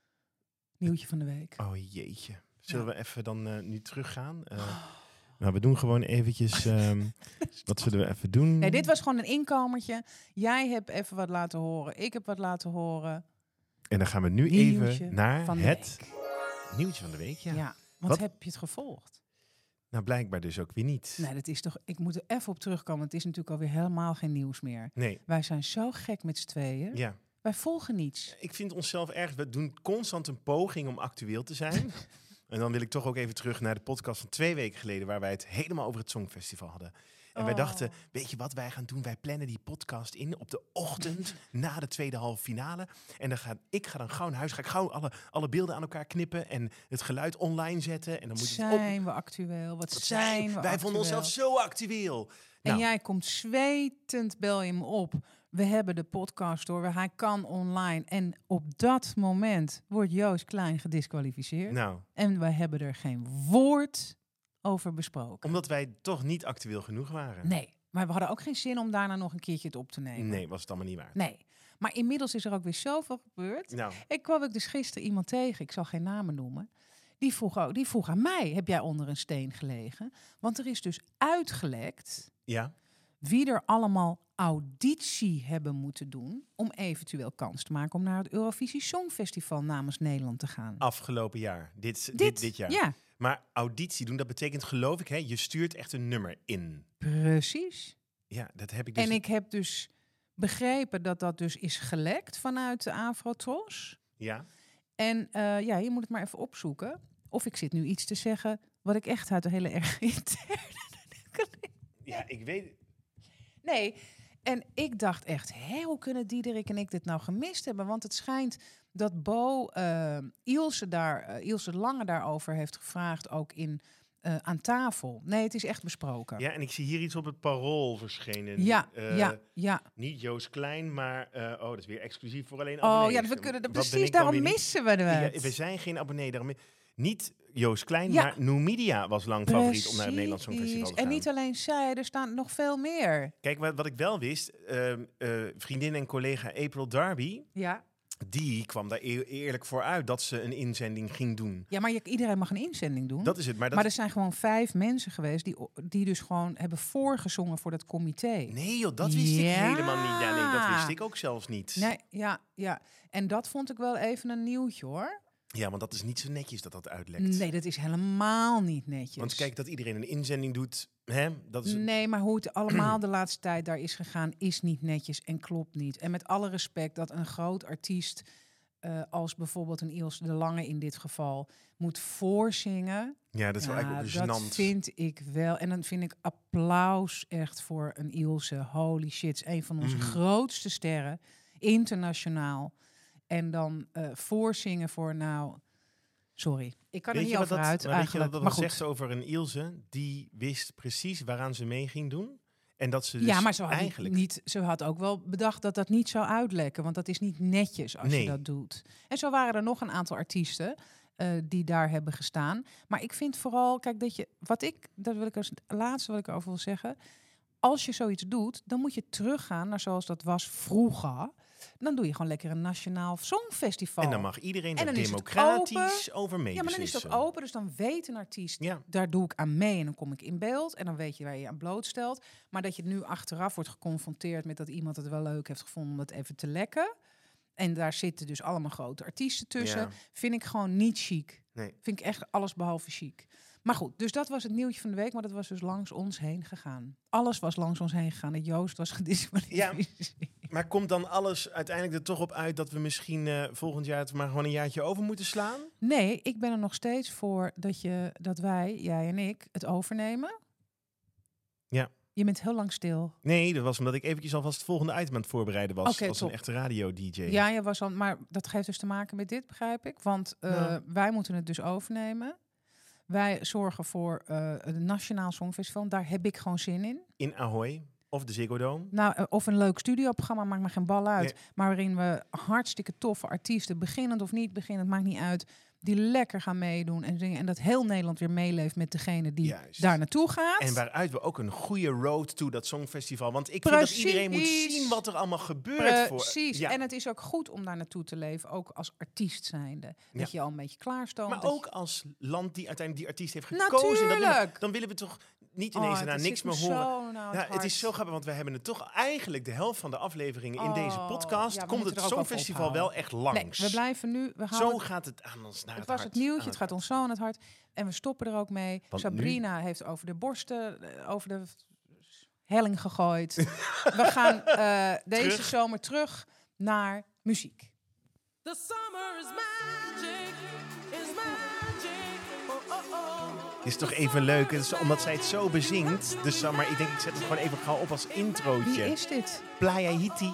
[SPEAKER 2] Nieuwtje van de week.
[SPEAKER 1] Oh jeetje. Zullen
[SPEAKER 2] Ja.
[SPEAKER 1] we even dan uh, nu teruggaan? Uh, nou, we doen gewoon eventjes... Um, wat zullen we even doen?
[SPEAKER 2] Nee, dit was gewoon een inkomertje. Jij hebt even wat laten horen. Ik heb wat laten horen.
[SPEAKER 1] En dan gaan we nu
[SPEAKER 2] Nieuwtje
[SPEAKER 1] even naar
[SPEAKER 2] van de
[SPEAKER 1] het
[SPEAKER 2] week.
[SPEAKER 1] nieuwtje van de week. Ja.
[SPEAKER 2] Ja. Want
[SPEAKER 1] Wat?
[SPEAKER 2] heb je het gevolgd?
[SPEAKER 1] Nou, blijkbaar dus ook weer niet.
[SPEAKER 2] Nee, dat is toch. Ik moet er even op terugkomen. Het is natuurlijk alweer helemaal geen nieuws meer.
[SPEAKER 1] Nee.
[SPEAKER 2] Wij zijn zo gek met z'n tweeën.
[SPEAKER 1] Ja.
[SPEAKER 2] Wij volgen niets.
[SPEAKER 1] Ik vind onszelf erg... We doen constant een poging om actueel te zijn. En dan wil ik toch ook even terug naar de podcast van twee weken geleden... waar wij het helemaal over het Songfestival hadden. En wij
[SPEAKER 2] Oh.
[SPEAKER 1] dachten, weet je wat wij gaan doen? Wij plannen die podcast in op de ochtend na de tweede halve finale. En dan ga ik ga dan gauw naar huis, ga ik gauw alle, alle beelden aan elkaar knippen... en het geluid online zetten. En dan moet je het op...
[SPEAKER 2] Zijn we actueel? Wat
[SPEAKER 1] Wat
[SPEAKER 2] zijn we
[SPEAKER 1] Wij
[SPEAKER 2] actueel?
[SPEAKER 1] vonden onszelf zo actueel.
[SPEAKER 2] En
[SPEAKER 1] Nou,
[SPEAKER 2] jij komt zwetend, bel je hem op. We hebben de podcast door. Hij kan online. En op dat moment wordt Joost Klein gedisqualificeerd.
[SPEAKER 1] nou,
[SPEAKER 2] En wij hebben er geen woord over besproken.
[SPEAKER 1] omdat wij toch niet actueel genoeg waren.
[SPEAKER 2] Nee, maar we hadden ook geen zin om daarna nog een keertje het op te nemen.
[SPEAKER 1] Nee, was het allemaal niet waar.
[SPEAKER 2] Nee. Maar inmiddels is er ook weer zoveel gebeurd.
[SPEAKER 1] Nou,
[SPEAKER 2] Ik kwam ook dus gisteren iemand tegen, ik zal geen namen noemen. Die vroeg, ook, die vroeg aan mij, heb jij onder een steen gelegen? Want er is dus uitgelekt
[SPEAKER 1] ja.
[SPEAKER 2] wie er allemaal auditie hebben moeten doen om eventueel kans te maken om naar het Eurovisie Songfestival namens Nederland te gaan.
[SPEAKER 1] Afgelopen jaar. Dit, dit,
[SPEAKER 2] Dit,
[SPEAKER 1] dit jaar.
[SPEAKER 2] Ja,
[SPEAKER 1] Maar auditie doen, dat betekent geloof ik, hè, je stuurt echt een nummer in.
[SPEAKER 2] precies.
[SPEAKER 1] Ja, dat heb ik dus...
[SPEAKER 2] En ik heb dus begrepen dat dat dus is gelekt vanuit de Afrotros.
[SPEAKER 1] Ja?
[SPEAKER 2] En uh, ja, je moet het maar even opzoeken. Of ik zit nu iets te zeggen wat ik echt uit de hele erg interne...
[SPEAKER 1] Ja, ik weet...
[SPEAKER 2] Nee, en ik dacht echt, hé, hoe kunnen Diederik en ik dit nou gemist hebben? Want het schijnt dat Bo uh, Ilse, daar, uh, Ilse Lange daarover heeft gevraagd, ook in, uh, aan tafel. Nee, het is echt besproken.
[SPEAKER 1] Ja, en ik zie hier iets op het Parool verschenen.
[SPEAKER 2] Ja,
[SPEAKER 1] Uh,
[SPEAKER 2] ja, ja.
[SPEAKER 1] Niet Joost Klein, maar... Uh, oh, dat is weer exclusief voor alleen
[SPEAKER 2] Oh
[SPEAKER 1] abonnees.
[SPEAKER 2] ja, we kunnen er
[SPEAKER 1] Wat ben
[SPEAKER 2] precies,
[SPEAKER 1] ik dan
[SPEAKER 2] daarom
[SPEAKER 1] weer niet?
[SPEAKER 2] missen we het.
[SPEAKER 1] Ja, we zijn geen abonnee. Daarom... Niet Joost Klein,
[SPEAKER 2] Ja.
[SPEAKER 1] maar Numidia was lang favoriet om naar het Nederlands Songfestival te gaan.
[SPEAKER 2] En niet alleen zij, er staan nog veel meer.
[SPEAKER 1] Kijk, wat, wat ik wel wist, uh, uh, vriendin en collega April Darby,
[SPEAKER 2] Ja,
[SPEAKER 1] die kwam daar eer- eerlijk voor uit dat ze een inzending ging doen.
[SPEAKER 2] ja maar je, iedereen mag een inzending doen.
[SPEAKER 1] Dat is het. Maar, dat
[SPEAKER 2] Maar er zijn gewoon vijf mensen geweest die, die dus gewoon hebben voorgezongen voor dat comité.
[SPEAKER 1] Nee joh, dat wist
[SPEAKER 2] Ja.
[SPEAKER 1] ik helemaal niet. Ja, nee, dat wist ik ook zelfs niet.
[SPEAKER 2] Nee, ja, ja. En dat vond ik wel even een nieuwtje hoor.
[SPEAKER 1] Ja, want dat is niet zo netjes dat dat uitlekt.
[SPEAKER 2] Nee, dat is helemaal niet netjes.
[SPEAKER 1] Want kijk, dat iedereen een inzending doet, hè, dat is...
[SPEAKER 2] Nee, maar hoe het allemaal de laatste tijd daar is gegaan, is niet netjes en klopt niet. En met alle respect dat een groot artiest, uh, als bijvoorbeeld een Ilse de Lange in dit geval, moet voorzingen.
[SPEAKER 1] Ja, dat is wel
[SPEAKER 2] Ja,
[SPEAKER 1] eigenlijk ook
[SPEAKER 2] dat
[SPEAKER 1] gênant.
[SPEAKER 2] vind ik wel. En dan vind ik applaus echt voor een Ilse. Holy shit, is een van onze
[SPEAKER 1] Mhm.
[SPEAKER 2] grootste sterren, internationaal. En dan uh, voorzingen voor, nou, sorry, ik kan er
[SPEAKER 1] Weet
[SPEAKER 2] niet
[SPEAKER 1] je wat
[SPEAKER 2] over
[SPEAKER 1] dat,
[SPEAKER 2] uit
[SPEAKER 1] maar weet je
[SPEAKER 2] eigenlijk.
[SPEAKER 1] wat dat
[SPEAKER 2] Maar
[SPEAKER 1] wel
[SPEAKER 2] goed.
[SPEAKER 1] zegt over een Ilse? Die wist precies waaraan ze mee ging doen. En dat ze dus
[SPEAKER 2] Ja, maar ze had,
[SPEAKER 1] eigenlijk...
[SPEAKER 2] niet, ze had ook wel bedacht dat dat niet zou uitlekken. Want dat is niet netjes als
[SPEAKER 1] Nee.
[SPEAKER 2] je dat doet. En zo waren er nog een aantal artiesten uh, die daar hebben gestaan. Maar ik vind vooral, kijk, dat je, wat ik, dat wil ik als het laatste wat ik erover wil zeggen. Als je zoiets doet, dan moet je teruggaan naar zoals dat was vroeger. Dan doe je gewoon lekker een nationaal songfestival.
[SPEAKER 1] En dan mag iedereen
[SPEAKER 2] En
[SPEAKER 1] er
[SPEAKER 2] dan is het
[SPEAKER 1] democratisch over mee
[SPEAKER 2] Ja, maar dan is het
[SPEAKER 1] beslissen.
[SPEAKER 2] ook open, dus dan weet een artiest,
[SPEAKER 1] Ja.
[SPEAKER 2] daar doe ik aan mee en dan kom ik in beeld. En dan weet je waar je je aan blootstelt. Maar dat je nu achteraf wordt geconfronteerd met dat iemand het wel leuk heeft gevonden om dat even te lekken. En daar zitten dus allemaal grote artiesten tussen.
[SPEAKER 1] Ja.
[SPEAKER 2] Vind ik gewoon niet chic.
[SPEAKER 1] Nee.
[SPEAKER 2] Vind ik echt alles behalve chic. Maar goed, dus dat was het nieuwtje van de week, maar dat was dus langs ons heen gegaan. Alles was langs ons heen gegaan. En Joost was gedisqualificeerd.
[SPEAKER 1] Maar komt dan alles uiteindelijk er toch op uit dat we misschien uh, volgend jaar het maar gewoon een jaartje over moeten slaan?
[SPEAKER 2] Nee, ik ben er nog steeds voor dat, je, dat wij, jij en ik, het overnemen.
[SPEAKER 1] Ja.
[SPEAKER 2] Je bent heel lang stil.
[SPEAKER 1] Nee, dat was omdat ik eventjes alvast het volgende item aan het voorbereiden was.
[SPEAKER 2] Oké,
[SPEAKER 1] als
[SPEAKER 2] top.
[SPEAKER 1] een echte radio-D J.
[SPEAKER 2] Ja, je was al, maar dat heeft dus te maken met dit, begrijp ik. Want uh,
[SPEAKER 1] Ja.
[SPEAKER 2] wij moeten het dus overnemen. Wij zorgen voor uh, het Nationaal Songfestival. Daar heb ik gewoon zin in.
[SPEAKER 1] In Ahoy of de Ziggo Dome.
[SPEAKER 2] Nou, uh, of een leuk studioprogramma, maakt me geen bal uit.
[SPEAKER 1] Nee.
[SPEAKER 2] Maar waarin we hartstikke toffe artiesten, beginnend of niet beginnend, maakt niet uit, die lekker gaan meedoen en zingen. En dat heel Nederland weer meeleeft met degene die
[SPEAKER 1] Juist.
[SPEAKER 2] daar naartoe gaat.
[SPEAKER 1] En waaruit we ook een goede road to dat Songfestival. Want ik
[SPEAKER 2] Precies.
[SPEAKER 1] vind dat iedereen moet zien wat er allemaal gebeurt.
[SPEAKER 2] Precies.
[SPEAKER 1] Voor, ja.
[SPEAKER 2] En het is ook goed om daar naartoe te leven, ook als artiest zijnde. Dat
[SPEAKER 1] Ja.
[SPEAKER 2] je al een beetje klaarstoomt.
[SPEAKER 1] Maar
[SPEAKER 2] dat
[SPEAKER 1] ook als land die uiteindelijk die artiest heeft
[SPEAKER 2] Natuurlijk.
[SPEAKER 1] gekozen. Dan willen, we, dan willen we toch niet
[SPEAKER 2] je...
[SPEAKER 1] ineens
[SPEAKER 2] oh,
[SPEAKER 1] daarna
[SPEAKER 2] het
[SPEAKER 1] niks
[SPEAKER 2] zit
[SPEAKER 1] meer
[SPEAKER 2] me
[SPEAKER 1] horen.
[SPEAKER 2] zo nou aan
[SPEAKER 1] Ja,
[SPEAKER 2] het
[SPEAKER 1] het is
[SPEAKER 2] hart.
[SPEAKER 1] zo grappig, want we hebben het toch eigenlijk de helft van de afleveringen in
[SPEAKER 2] Oh,
[SPEAKER 1] deze podcast.
[SPEAKER 2] ja, we
[SPEAKER 1] komt
[SPEAKER 2] moeten
[SPEAKER 1] het
[SPEAKER 2] er ook wel
[SPEAKER 1] Songfestival
[SPEAKER 2] ophouden.
[SPEAKER 1] wel echt
[SPEAKER 2] Nee,
[SPEAKER 1] langs.
[SPEAKER 2] we blijven nu... We
[SPEAKER 1] Zo
[SPEAKER 2] houden,
[SPEAKER 1] gaat het aan ons naar
[SPEAKER 2] het
[SPEAKER 1] het
[SPEAKER 2] was
[SPEAKER 1] hart.
[SPEAKER 2] het nieuwtje,
[SPEAKER 1] Aan
[SPEAKER 2] het gaat ons zo aan het hart. En we stoppen er ook mee.
[SPEAKER 1] Want
[SPEAKER 2] Sabrina heeft over de borsten, eh, over de helling gegooid. We gaan uh, deze
[SPEAKER 1] Terug.
[SPEAKER 2] zomer terug naar muziek.
[SPEAKER 3] The summer is magic, is magic. Oh, oh, oh.
[SPEAKER 1] Het is toch even leuk, het is omdat zij het zo bezingt. Dus, uh, maar ik denk, ik zet het gewoon even gauw op als introotje.
[SPEAKER 2] Wie is dit?
[SPEAKER 1] Playa Hiti.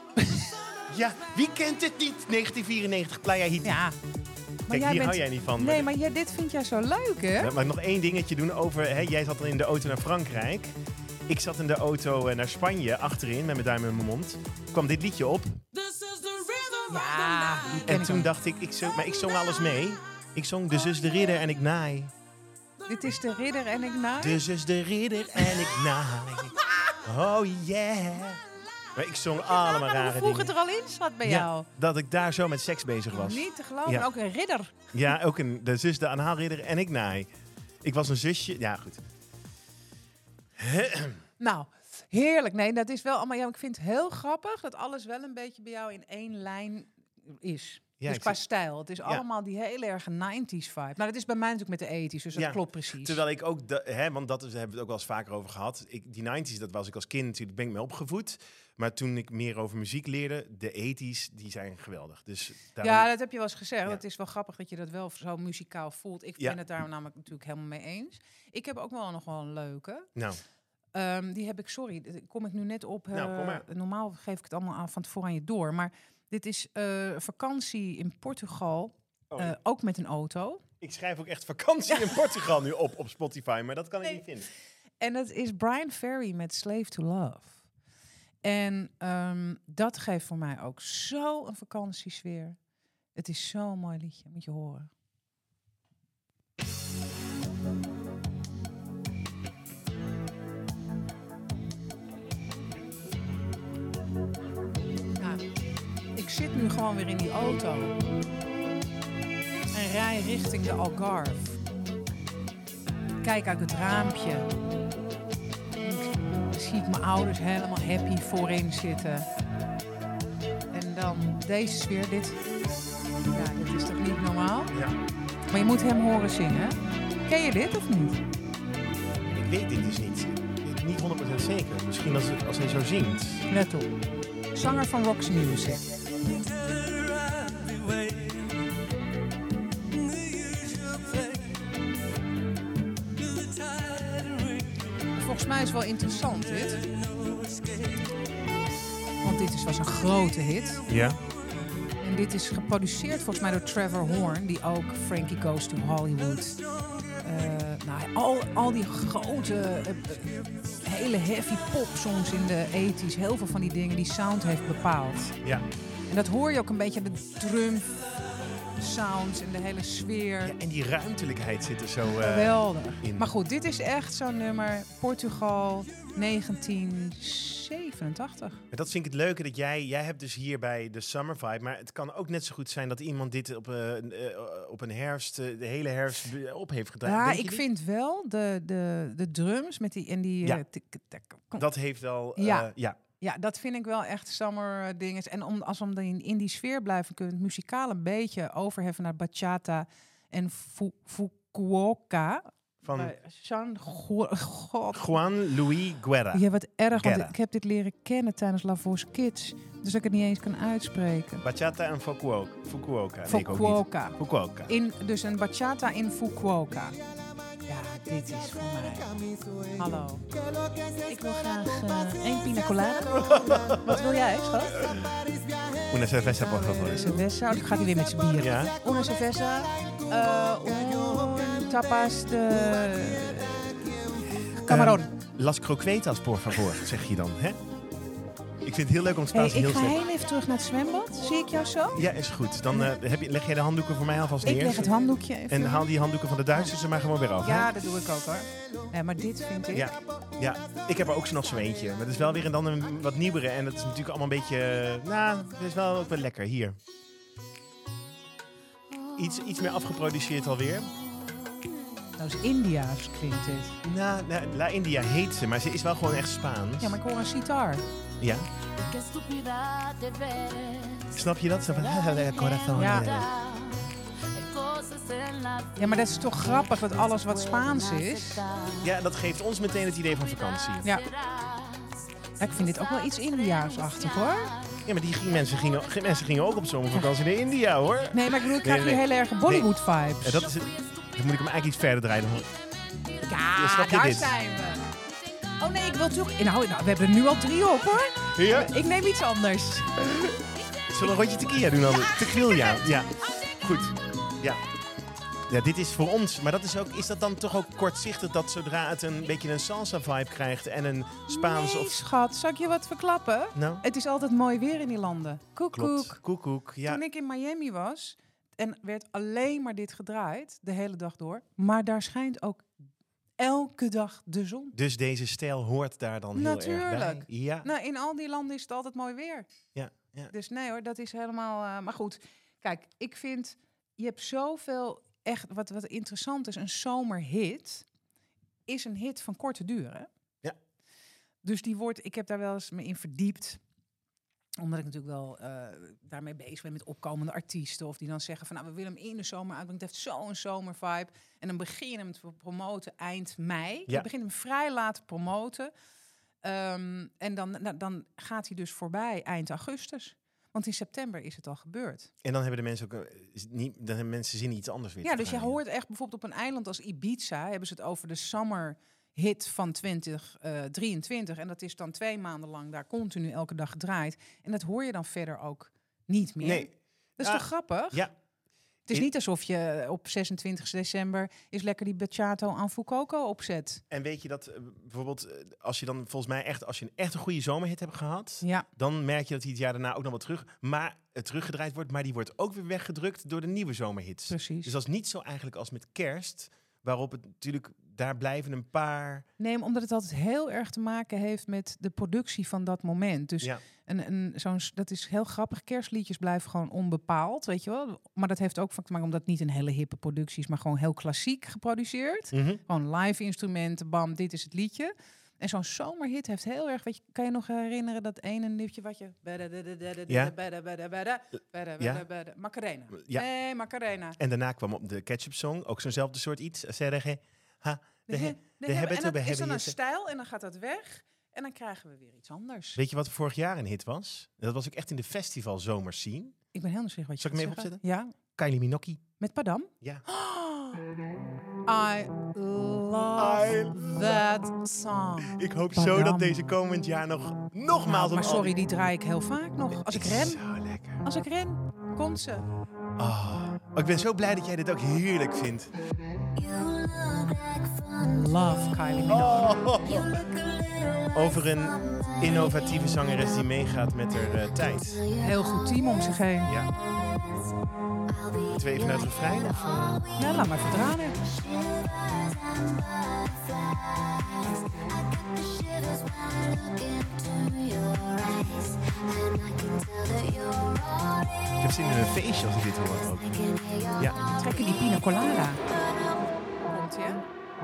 [SPEAKER 1] Ja, wie kent het niet? negentien vierennegentig, Playa Hiti.
[SPEAKER 2] Ja. Maar
[SPEAKER 1] Kijk, hier
[SPEAKER 2] bent...
[SPEAKER 1] hou jij niet van.
[SPEAKER 2] Nee,
[SPEAKER 1] maar
[SPEAKER 2] maar jij, dit vind jij zo leuk, hè?
[SPEAKER 1] Ja, mag ik nog één dingetje doen over... Hè, jij zat dan in de auto naar Frankrijk. Ik zat in de auto uh, naar Spanje, achterin, met mijn duim in mijn mond. Kwam dit liedje op.
[SPEAKER 3] This is the rhythm
[SPEAKER 2] Ja,
[SPEAKER 3] of the
[SPEAKER 2] die
[SPEAKER 3] night.
[SPEAKER 2] ken
[SPEAKER 1] En
[SPEAKER 2] ik
[SPEAKER 1] toen
[SPEAKER 2] ook.
[SPEAKER 1] dacht ik, ik zong, maar ik zong alles mee. Ik zong De Zus, de Ridder en ik naai.
[SPEAKER 2] Dit is de ridder en ik naai.
[SPEAKER 1] De Zus, de Ridder en ik naai. Oh yeah. Maar ik zong allemaal
[SPEAKER 2] Maar hoe
[SPEAKER 1] rare
[SPEAKER 2] vroeg
[SPEAKER 1] dingen.
[SPEAKER 2] het er al in zat bij
[SPEAKER 1] Ja,
[SPEAKER 2] jou.
[SPEAKER 1] dat ik daar zo met seks bezig was.
[SPEAKER 2] Niet te geloven.
[SPEAKER 1] Ja.
[SPEAKER 2] Ook een ridder.
[SPEAKER 1] Ja, ook een, de zus, de aanhaalridder en ik naai. Ik was een zusje. Ja, goed.
[SPEAKER 2] Nou, Heerlijk. Nee, dat is wel allemaal... Ja, ik vind het heel grappig dat alles wel een beetje bij jou in één lijn is.
[SPEAKER 1] Ja,
[SPEAKER 2] dus
[SPEAKER 1] ik
[SPEAKER 2] qua
[SPEAKER 1] zie-
[SPEAKER 2] stijl. Het is allemaal die hele erge nineties vibe. Nou, dat is bij mij natuurlijk met de eighties, dus dat
[SPEAKER 1] Ja,
[SPEAKER 2] klopt precies.
[SPEAKER 1] Terwijl ik ook, de, hè, want dat is, hebben we het ook wel eens vaker over gehad. Ik, die nineties, dat was ik als kind natuurlijk, ben ik mee opgevoed. Maar toen ik meer over muziek leerde, de eighties, die zijn geweldig. Dus daarom,
[SPEAKER 2] Ja, dat heb je wel eens gezegd.
[SPEAKER 1] Ja.
[SPEAKER 2] Het is wel grappig dat je dat wel zo muzikaal voelt. Ik
[SPEAKER 1] Ja.
[SPEAKER 2] ben het daar namelijk natuurlijk helemaal mee eens. Ik heb ook wel nog wel een leuke.
[SPEAKER 1] nou,
[SPEAKER 2] Ehm, die heb ik, sorry, daar kom ik nu net op.
[SPEAKER 1] Nou,
[SPEAKER 2] eh,
[SPEAKER 1] kom maar.
[SPEAKER 2] normaal geef ik het allemaal aan van tevoren aan je door. Maar dit is eh, vakantie in Portugal,
[SPEAKER 1] oh,
[SPEAKER 2] eh, ook met een auto.
[SPEAKER 1] ik schrijf ook echt vakantie in Portugal nu op op Spotify, maar dat kan ik
[SPEAKER 2] Nee.
[SPEAKER 1] niet vinden.
[SPEAKER 2] En dat is Brian Ferry met Slave to Love. En ehm, dat geeft voor mij ook zo een vakantiesfeer. Het is zo'n mooi liedje, moet je horen. Ja, ik zit nu gewoon weer in die auto. En rij richting de Algarve. Kijk uit het raampje. Dan zie ik mijn ouders helemaal happy voorin zitten. En dan deze sfeer, dit. Ja, dit is toch niet normaal?
[SPEAKER 1] Ja.
[SPEAKER 2] Maar je moet hem horen zingen. Ken je dit of niet?
[SPEAKER 1] Ik weet dit dus niet. Niet honderd procent zeker. Misschien als, als hij zo zingt.
[SPEAKER 2] Let op. Zanger van Roxy Music. Volgens mij is het wel interessant dit. Want dit is, was een grote hit.
[SPEAKER 1] Ja.
[SPEAKER 2] En dit is geproduceerd volgens mij door Trevor Horn, die ook Frankie Goes to Hollywood. Uh, nou, al, al die grote, uh, uh, hele heavy popsongs in de eighties, heel veel van die dingen, die sound heeft bepaald.
[SPEAKER 1] Ja.
[SPEAKER 2] En dat hoor je ook een beetje aan de drum sounds en de hele sfeer.
[SPEAKER 1] Ja, en die ruimtelijkheid zit er zo uh,
[SPEAKER 2] Geweldig.
[SPEAKER 1] in.
[SPEAKER 2] Maar goed, dit is echt zo'n nummer. Portugal, negentien zevenentachtig.
[SPEAKER 1] Maar dat vind ik het leuke, dat jij, jij hebt dus hier bij de Summer Vibe, maar het kan ook net zo goed zijn dat iemand dit op, uh, uh, op een herfst, uh, de hele herfst op heeft gedaan.
[SPEAKER 2] Ja,
[SPEAKER 1] Denk je
[SPEAKER 2] ik
[SPEAKER 1] niet?
[SPEAKER 2] vind wel de, de, de drums met die en die.
[SPEAKER 1] Ja.
[SPEAKER 2] uh, tik, tik, kom.
[SPEAKER 1] Dat heeft wel, uh,
[SPEAKER 2] Ja.
[SPEAKER 1] ja.
[SPEAKER 2] Ja, dat vind ik wel echt summer uh, dingen. En om, als we om in, in die sfeer blijven, kunnen we het muzikaal een beetje overheffen naar bachata en fu, fukuoka.
[SPEAKER 1] Van
[SPEAKER 2] Bij Jean, go, God.
[SPEAKER 1] Juan Luis Guerra.
[SPEAKER 2] Ja, wat erg, want
[SPEAKER 1] Guerra.
[SPEAKER 2] ik heb dit leren kennen tijdens La Voice Kids. Dus dat ik het niet eens kan uitspreken.
[SPEAKER 1] Bachata en Fukuoka. Fukuoka. Nee, ik ook niet.
[SPEAKER 2] Fukuoka.
[SPEAKER 1] Fukuoka.
[SPEAKER 2] In, dus een bachata in Fukuoka. Ja, dit is voor mij. Hallo. Ik wil graag uh, één pina colada. Wat wil jij, schat?
[SPEAKER 1] Una cerveza, por favor.
[SPEAKER 2] Cerveza. Oh, gaat hij weer met zijn bier.
[SPEAKER 1] Ja.
[SPEAKER 2] Una cerveza. Uh, un tapas de... Camarón.
[SPEAKER 1] Um, las croquetas, por favor, zeg je dan, hè? Ik vind het heel leuk om het
[SPEAKER 2] Hey,
[SPEAKER 1] Spaans
[SPEAKER 2] ik
[SPEAKER 1] heel
[SPEAKER 2] ga
[SPEAKER 1] slecht.
[SPEAKER 2] heel even terug naar het zwembad. Zie ik jou zo?
[SPEAKER 1] Ja, is goed. Dan uh, heb je, leg jij de handdoeken voor mij alvast
[SPEAKER 2] Ik
[SPEAKER 1] neer.
[SPEAKER 2] leg het handdoekje even.
[SPEAKER 1] En haal die handdoeken van de Duitsers er maar gewoon weer af.
[SPEAKER 2] Ja,
[SPEAKER 1] hè?
[SPEAKER 2] dat doe ik ook hoor. Ja, maar dit vind ik...
[SPEAKER 1] Ja, ja, ik heb er ook nog zo eentje. Maar het is wel weer een, dan een wat nieuwere. En het is natuurlijk allemaal een beetje... Uh, nou, het is wel ook wel lekker. Hier. Iets, iets meer afgeproduceerd alweer.
[SPEAKER 2] Nou, is India's klinkt dit.
[SPEAKER 1] Nou, nou, La India heet ze, maar ze is wel gewoon echt Spaans.
[SPEAKER 2] Ja, maar ik hoor een sitar.
[SPEAKER 1] Ja. Snap je dat? Zo van, ah, corazón.
[SPEAKER 2] Ja. Ja, maar dat is toch grappig dat alles wat Spaans is...
[SPEAKER 1] Ja, dat geeft ons meteen het idee van vakantie.
[SPEAKER 2] Ja. Ja, ik vind dit ook wel iets India's-achtig hoor.
[SPEAKER 1] Ja, maar die ging, mensen, gingen, mensen gingen ook op zomervakantie naar India, hoor.
[SPEAKER 2] Nee, maar ik bedoel, ik
[SPEAKER 1] Nee,
[SPEAKER 2] krijg
[SPEAKER 1] nee.
[SPEAKER 2] hier hele erge Bollywood-vibes.
[SPEAKER 1] Ja, dat is het. Dan moet ik hem eigenlijk iets verder draaien.
[SPEAKER 2] Ja,
[SPEAKER 1] snap je
[SPEAKER 2] daar
[SPEAKER 1] dit?
[SPEAKER 2] zijn we. Oh nee, ik wil toch... Nou, nou, we hebben er nu al drie op hoor.
[SPEAKER 1] Hier.
[SPEAKER 2] Ik neem iets anders.
[SPEAKER 1] Zullen we een rondje tequila doen dan? Tequila, ja. Goed. Ja. Ja, dit is voor ons. Maar dat is, ook, is dat dan toch ook kortzichtig dat zodra het een beetje een salsa-vibe krijgt en een Spaans
[SPEAKER 2] Nee,
[SPEAKER 1] of...
[SPEAKER 2] schat, zal ik je wat verklappen?
[SPEAKER 1] Nou,
[SPEAKER 2] Het is altijd mooi weer in die landen. Koek,
[SPEAKER 1] klopt.
[SPEAKER 2] koek.
[SPEAKER 1] Koekoek, ja.
[SPEAKER 2] Toen ik in Miami was en werd alleen maar dit gedraaid, de hele dag door. Maar daar schijnt ook elke dag de zon.
[SPEAKER 1] Dus deze stijl hoort daar dan heel erg bij.
[SPEAKER 2] Natuurlijk.
[SPEAKER 1] Ja.
[SPEAKER 2] Nou, in al die landen is het altijd mooi weer.
[SPEAKER 1] Ja, ja.
[SPEAKER 2] Dus nee hoor, dat is helemaal... Uh, maar goed, kijk, ik vind... Je hebt zoveel... Echt, wat, wat interessant is, een zomerhit is een hit van korte duur, hè?
[SPEAKER 1] Ja.
[SPEAKER 2] Dus die wordt, ik heb daar wel eens me in verdiept. Omdat ik natuurlijk wel uh, daarmee bezig ben met opkomende artiesten. Of die dan zeggen van, nou, we willen hem in de zomer uitbrengen. Het heeft zo'n zomervibe. En dan begin je hem te promoten eind mei.
[SPEAKER 1] Ja.
[SPEAKER 2] Je begint hem vrij laat te promoten. Um, en dan, nou, dan gaat hij dus voorbij eind augustus. Want in september is het al gebeurd.
[SPEAKER 1] En dan hebben de mensen ook uh, niet, dan hebben mensen zin in iets anders weer.
[SPEAKER 2] Ja,
[SPEAKER 1] te
[SPEAKER 2] dus je
[SPEAKER 1] draaien.
[SPEAKER 2] hoort echt bijvoorbeeld op een eiland als Ibiza hebben ze het over de summer hit van twintig drieëntwintig. En dat is dan twee maanden lang daar continu elke dag gedraaid. En dat hoor je dan verder ook niet meer.
[SPEAKER 1] Nee.
[SPEAKER 2] Dat is
[SPEAKER 1] Ja.
[SPEAKER 2] toch grappig?
[SPEAKER 1] Ja.
[SPEAKER 2] Het is niet alsof je op zesentwintig december is lekker die Bachata aan Fucoco opzet.
[SPEAKER 1] En weet je dat uh, bijvoorbeeld, uh, als je dan volgens mij echt, als je een echt een goede zomerhit hebt gehad,
[SPEAKER 2] Ja,
[SPEAKER 1] dan merk je dat die het jaar daarna ook nog wat terug, maar uh, teruggedraaid wordt, maar die wordt ook weer weggedrukt door de nieuwe zomerhits.
[SPEAKER 2] precies.
[SPEAKER 1] Dus dat is niet zo eigenlijk als met kerst, waarop het natuurlijk, daar blijven een paar...
[SPEAKER 2] Nee, maar omdat het altijd heel erg te maken heeft met de productie van dat moment. Dus
[SPEAKER 1] Ja.
[SPEAKER 2] een, een, zo'n, dat is heel grappig. Kerstliedjes blijven gewoon onbepaald, weet je wel. Maar dat heeft ook vaak te maken omdat het niet een hele hippe productie is, maar gewoon heel klassiek geproduceerd.
[SPEAKER 1] Mm-hmm.
[SPEAKER 2] Gewoon live instrumenten, bam, dit is het liedje. En zo'n zomerhit heeft heel erg, weet je, kan je nog herinneren dat ene liedje wat je...
[SPEAKER 1] Ja.
[SPEAKER 2] Macarena.
[SPEAKER 1] Ja.
[SPEAKER 2] Hey, Macarena.
[SPEAKER 1] En daarna kwam op de Ketchup Song ook zo'nzelfde soort iets. Zeggen, ha, de,
[SPEAKER 2] De
[SPEAKER 1] he,
[SPEAKER 2] he-
[SPEAKER 1] de
[SPEAKER 2] de hebben-
[SPEAKER 1] hebben
[SPEAKER 2] en
[SPEAKER 1] te
[SPEAKER 2] dat is dan
[SPEAKER 1] hebben
[SPEAKER 2] een
[SPEAKER 1] hier.
[SPEAKER 2] stijl en dan gaat dat weg. En dan krijgen we weer iets anders.
[SPEAKER 1] Weet je wat vorig jaar een hit was? Dat was ook echt in de festival zomerscene.
[SPEAKER 2] Ik ben heel nieuwsgierig wat je
[SPEAKER 1] Zal ik hem
[SPEAKER 2] gaat
[SPEAKER 1] even
[SPEAKER 2] zeggen. Ja,
[SPEAKER 1] Kylie Minogue.
[SPEAKER 2] met Padam.
[SPEAKER 1] Ja.
[SPEAKER 2] I love
[SPEAKER 1] I
[SPEAKER 2] that song.
[SPEAKER 1] Ik hoop
[SPEAKER 2] Padam.
[SPEAKER 1] zo dat deze komend jaar nog nogmaals...
[SPEAKER 2] Maar
[SPEAKER 1] een
[SPEAKER 2] sorry,
[SPEAKER 1] album-
[SPEAKER 2] die draai ik heel vaak nog. Als ik ren,
[SPEAKER 1] Zo lekker.
[SPEAKER 2] als ik ren, komt ze.
[SPEAKER 1] Oh, ik ben zo blij dat jij dit ook heerlijk vindt.
[SPEAKER 2] Love Kylie Minogue.
[SPEAKER 1] Oh. Over een innovatieve zangeres die meegaat met haar uh, tijd.
[SPEAKER 2] Heel goed team om zich heen.
[SPEAKER 1] Ja. Twee vanuit het refrein? Of, uh?
[SPEAKER 2] Ja, laat maar verdranen.
[SPEAKER 1] Ik heb zin in een feestje als ik dit hoor ook. Ja.
[SPEAKER 2] Trekken die pina colada. Komt ie, hè?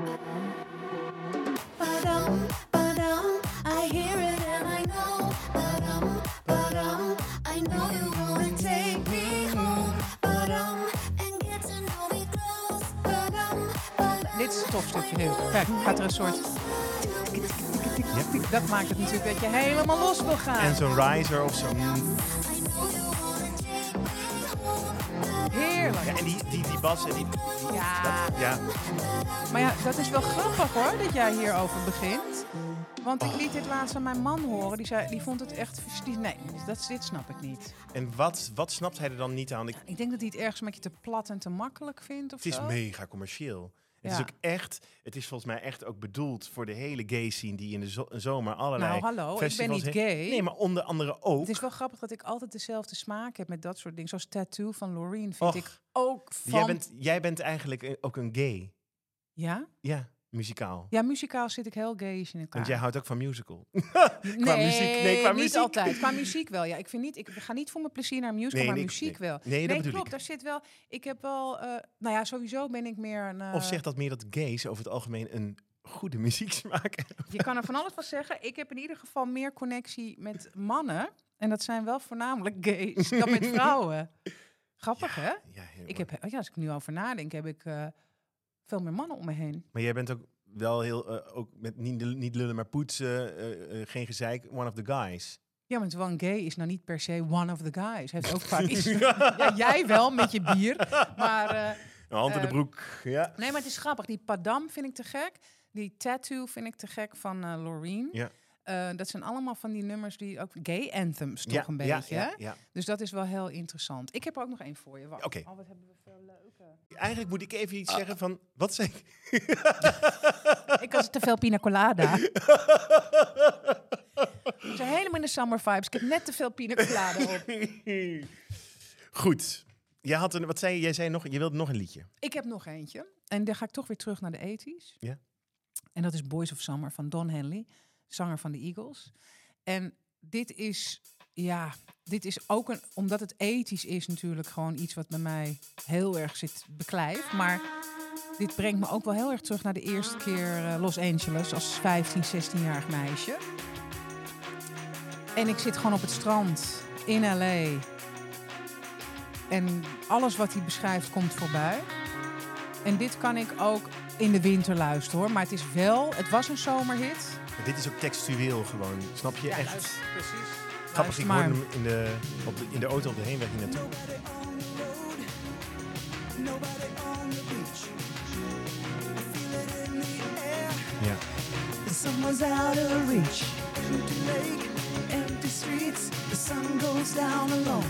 [SPEAKER 4] Ba-dum, ba-dum, I hear it and I know. Ba-dum, ba-dum, I know you wanna take me home. Ba-dum, and get to know me close. Ba-dum, ba-dum.
[SPEAKER 2] Dit is een tof stukje nu. Kijk, gaat er een soort...
[SPEAKER 1] Ja.
[SPEAKER 2] Dat maakt het natuurlijk dat je helemaal los wil gaan.
[SPEAKER 1] En zo'n riser of zo'n...
[SPEAKER 4] I know you wanna take me home.
[SPEAKER 2] Heerlijk.
[SPEAKER 1] Ja, en die, die, die bas en die...
[SPEAKER 2] Ja.
[SPEAKER 1] Ja.
[SPEAKER 2] Maar ja, dat is wel grappig hoor, dat jij hierover begint. Want ik liet dit laatst aan mijn man horen. Die, zei, die vond het echt... Die, nee, dat, dit snap ik niet.
[SPEAKER 1] En wat, wat snapt hij er dan niet aan? Ik,
[SPEAKER 2] Ik denk dat hij het ergens een beetje te plat en te makkelijk vindt of
[SPEAKER 1] het is
[SPEAKER 2] zo.
[SPEAKER 1] mega commercieel. Het
[SPEAKER 2] Ja.
[SPEAKER 1] is ook echt... Het is volgens mij echt ook bedoeld voor de hele gay scene die in de zo- zomer allerlei
[SPEAKER 2] Nou, hallo, ik ben
[SPEAKER 1] festivals
[SPEAKER 2] niet
[SPEAKER 1] heeft.
[SPEAKER 2] gay.
[SPEAKER 1] Nee, maar onder andere ook.
[SPEAKER 2] Het is wel grappig dat ik altijd dezelfde smaak heb met dat soort dingen. Zoals Tattoo van Loreen vind
[SPEAKER 1] Och,
[SPEAKER 2] ik ook van...
[SPEAKER 1] Jij bent, jij bent eigenlijk een- ook een gay.
[SPEAKER 2] Ja?
[SPEAKER 1] Ja, muzikaal.
[SPEAKER 2] Ja, muzikaal zit ik heel gayish in elkaar.
[SPEAKER 1] Want jij houdt ook van musical.
[SPEAKER 2] nee,
[SPEAKER 1] qua muziek- nee, qua
[SPEAKER 2] niet
[SPEAKER 1] muziek.
[SPEAKER 2] altijd. Qua muziek wel. Ja, ik vind niet, ik ga niet voor mijn plezier naar musical,
[SPEAKER 1] Nee,
[SPEAKER 2] maar
[SPEAKER 1] nee,
[SPEAKER 2] muziek
[SPEAKER 1] nee.
[SPEAKER 2] wel.
[SPEAKER 1] Nee, dat
[SPEAKER 2] nee
[SPEAKER 1] bedoel
[SPEAKER 2] klopt.
[SPEAKER 1] ik.
[SPEAKER 2] Daar zit wel. Ik heb wel. Uh, nou ja, sowieso ben ik meer een. Uh,
[SPEAKER 1] Of zegt dat meer dat gays over het algemeen een goede muzieksmaak hebben?
[SPEAKER 2] Je kan er van alles van zeggen. Ik heb in ieder geval meer connectie met mannen. En dat zijn wel voornamelijk gays dan met vrouwen. Grappig, hè?
[SPEAKER 1] Ja, heel
[SPEAKER 2] Ik
[SPEAKER 1] mooi.
[SPEAKER 2] heb, ja, als ik er nu over nadenk, heb ik uh, veel meer mannen om me heen.
[SPEAKER 1] Maar jij bent ook wel heel, uh, ook met niet, niet lullen maar poetsen, uh, uh, geen gezeik, one of the guys.
[SPEAKER 2] Ja, want one gay is nou niet per se one of the guys. Heeft ook vaak iets. Ja, jij wel met je bier. Maar uh,
[SPEAKER 1] Een hand in de
[SPEAKER 2] Uh,
[SPEAKER 1] broek, ja.
[SPEAKER 2] nee, maar het is grappig. Die Padam vind ik te gek. Die Tattoo vind ik te gek van uh, Loreen.
[SPEAKER 1] Ja.
[SPEAKER 2] Uh, dat zijn allemaal van die nummers die ook gay anthems toch
[SPEAKER 1] Ja,
[SPEAKER 2] een
[SPEAKER 1] ja,
[SPEAKER 2] beetje.
[SPEAKER 1] ja,
[SPEAKER 2] hè?
[SPEAKER 1] ja.
[SPEAKER 2] Dus dat is wel heel interessant. Ik heb er ook nog één voor je. Wacht.
[SPEAKER 1] Oké.
[SPEAKER 2] Oh, wat hebben we veel leuke.
[SPEAKER 1] Eigenlijk moet ik even iets zeggen van, wat zeg ik?
[SPEAKER 2] Ik had te veel pina colada. We zijn helemaal in de summer vibes. Ik heb net te veel pina colada op.
[SPEAKER 1] Goed. Jij had een, wat zei je? Jij zei nog, je wilde nog een liedje.
[SPEAKER 2] Ik heb nog eentje. En dan ga ik toch weer terug naar de ethisch.
[SPEAKER 1] Ja.
[SPEAKER 2] En dat is Boys of Summer van Don Henley, zanger van de Eagles. En dit is, ja, dit is ook een, omdat het ethisch is natuurlijk gewoon iets wat bij mij heel erg zit beklijft. Maar dit brengt me ook wel heel erg terug naar de eerste keer uh, Los Angeles als vijftien, zestienjarig meisje. En ik zit gewoon op het strand in L A. En alles wat hij beschrijft komt voorbij. En dit kan ik ook in de winter luisteren hoor. Maar het is wel, het was een zomerhit.
[SPEAKER 1] Maar dit is ook textueel gewoon. Snap je? Echt.
[SPEAKER 2] precies.
[SPEAKER 1] Grappig, ik
[SPEAKER 2] maar.
[SPEAKER 1] hoorde hem in de, op de, in de auto op de heenweg hier naartoe. Ja.
[SPEAKER 3] Someone's out of reach. Empty lake, empty streets. The sun goes down alone.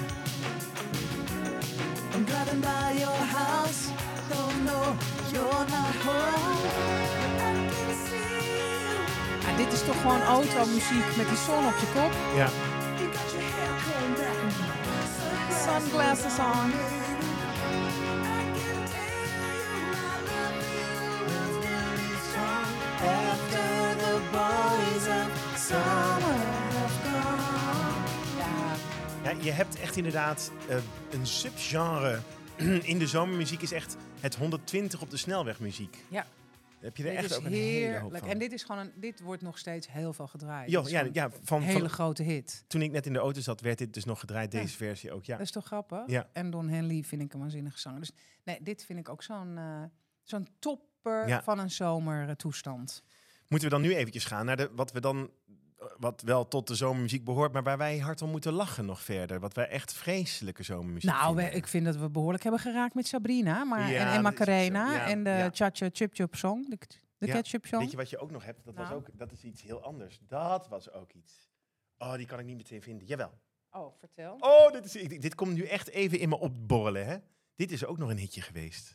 [SPEAKER 3] I'm driving by your house. Don't know you're not home. I can see you.
[SPEAKER 2] Ja, dit is toch gewoon automuziek met die zon op je kop.
[SPEAKER 1] Ja.
[SPEAKER 3] You got your hair combed back.
[SPEAKER 2] Sunglasses on.
[SPEAKER 3] I can tell you I love you. Really strong. After the boys of summer have gone.
[SPEAKER 2] Ja,
[SPEAKER 1] Ja, je hebt echt inderdaad uh, een subgenre in de zomermuziek is echt het honderdtwintig op de snelwegmuziek.
[SPEAKER 2] ja.
[SPEAKER 1] Heb je er
[SPEAKER 2] Dit
[SPEAKER 1] echt
[SPEAKER 2] is
[SPEAKER 1] ook een hele hoop
[SPEAKER 2] heerlijk.
[SPEAKER 1] van.
[SPEAKER 2] En dit is gewoon een, dit wordt nog steeds heel veel gedraaid.
[SPEAKER 1] Jo,
[SPEAKER 2] Dit is
[SPEAKER 1] ja,
[SPEAKER 2] gewoon
[SPEAKER 1] ja, van,
[SPEAKER 2] een hele
[SPEAKER 1] van,
[SPEAKER 2] grote hit.
[SPEAKER 1] toen ik net in de auto zat, werd dit dus nog gedraaid, deze
[SPEAKER 2] Ja.
[SPEAKER 1] versie ook. Ja.
[SPEAKER 2] Dat is toch grappig?
[SPEAKER 1] Ja.
[SPEAKER 2] En Don Henley vind ik een waanzinnige zanger. Dus nee, dit vind ik ook zo'n uh, zo'n topper
[SPEAKER 1] Ja.
[SPEAKER 2] van een zomertoestand.
[SPEAKER 1] Moeten we dan nu eventjes gaan naar de, wat we dan, uh, wat wel tot de zomermuziek behoort, maar waar wij hard om moeten lachen nog verder. Wat wij echt vreselijke zomermuziek
[SPEAKER 2] Nou, we,
[SPEAKER 1] vinden.
[SPEAKER 2] ik vind dat we behoorlijk hebben geraakt met Sabrina maar,
[SPEAKER 1] Ja,
[SPEAKER 2] en, en
[SPEAKER 1] dat is ook
[SPEAKER 2] Macarena
[SPEAKER 1] zo. Ja,
[SPEAKER 2] en de
[SPEAKER 1] ja.
[SPEAKER 2] Cha-Cha Chip Chop Song, de, de
[SPEAKER 1] Ja,
[SPEAKER 2] Ketchup Song.
[SPEAKER 1] Weet je wat je ook nog hebt? Dat, was
[SPEAKER 2] Nou.
[SPEAKER 1] ook, dat is iets heel anders. Dat was ook iets. Oh, die kan ik niet meteen vinden. Jawel.
[SPEAKER 2] Oh, vertel.
[SPEAKER 1] Oh, dit, is, ik- dit komt nu echt even in me opborrelen, hè? Dit is ook nog een hitje geweest.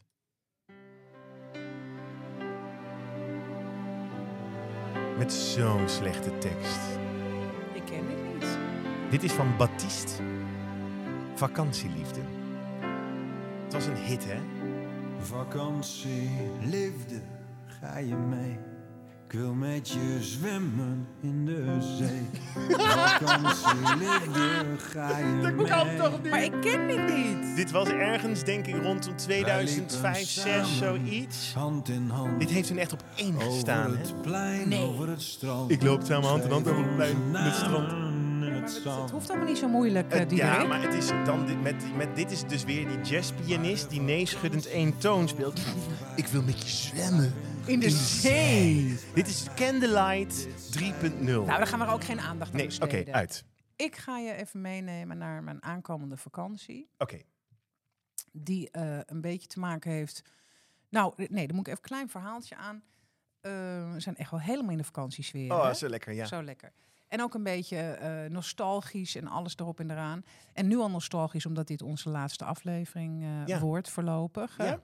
[SPEAKER 1] Met zo'n slechte tekst.
[SPEAKER 2] Ik ken dit niet.
[SPEAKER 1] Dit is van Baptiste. Vakantieliefde. Het was een hit, hè?
[SPEAKER 5] Vakantie, liefde, ga je mee? Ik wil met je zwemmen in de zee. Vakantie, liefde, ga je mee?
[SPEAKER 2] Maar ik ken dit niet.
[SPEAKER 1] Dit was ergens, denk ik, rondom tweeduizend vijf, zes, zoiets.
[SPEAKER 5] Hand in hand.
[SPEAKER 1] Dit heeft toen echt op één gestaan,
[SPEAKER 5] over
[SPEAKER 1] hè?
[SPEAKER 5] het plein,
[SPEAKER 2] Nee.
[SPEAKER 5] over het strand.
[SPEAKER 1] Ik loop samen hand in hand over het plein,
[SPEAKER 5] Onze
[SPEAKER 1] met het strand.
[SPEAKER 5] namen in het
[SPEAKER 2] Het, het
[SPEAKER 5] zand.
[SPEAKER 2] hoeft allemaal niet zo moeilijk, uh,
[SPEAKER 1] Het-
[SPEAKER 2] die
[SPEAKER 1] ja, maar het is dan dit, met, met, dit is dus weer die jazzpianist die neeschuddend één toon speelt. Ik wil met je zwemmen.
[SPEAKER 2] in de zee.
[SPEAKER 1] Dit is Candlelight drie punt nul.
[SPEAKER 2] Nou, daar gaan we ook geen aandacht aan
[SPEAKER 1] nee, oké,
[SPEAKER 2] besteden.
[SPEAKER 1] uit.
[SPEAKER 2] Ik ga je even meenemen naar mijn aankomende vakantie.
[SPEAKER 1] Oké,
[SPEAKER 2] Die uh, een beetje te maken heeft... Nou, nee, dan moet ik even een klein verhaaltje aan. Uh, we zijn echt wel helemaal in de vakantiesfeer.
[SPEAKER 1] oh,
[SPEAKER 2] hè?
[SPEAKER 1] zo lekker, ja.
[SPEAKER 2] Zo lekker. En ook een beetje uh, nostalgisch en alles erop en eraan. En nu al nostalgisch, omdat dit onze laatste aflevering uh,
[SPEAKER 1] Ja.
[SPEAKER 2] wordt voorlopig. hè?
[SPEAKER 1] Ja.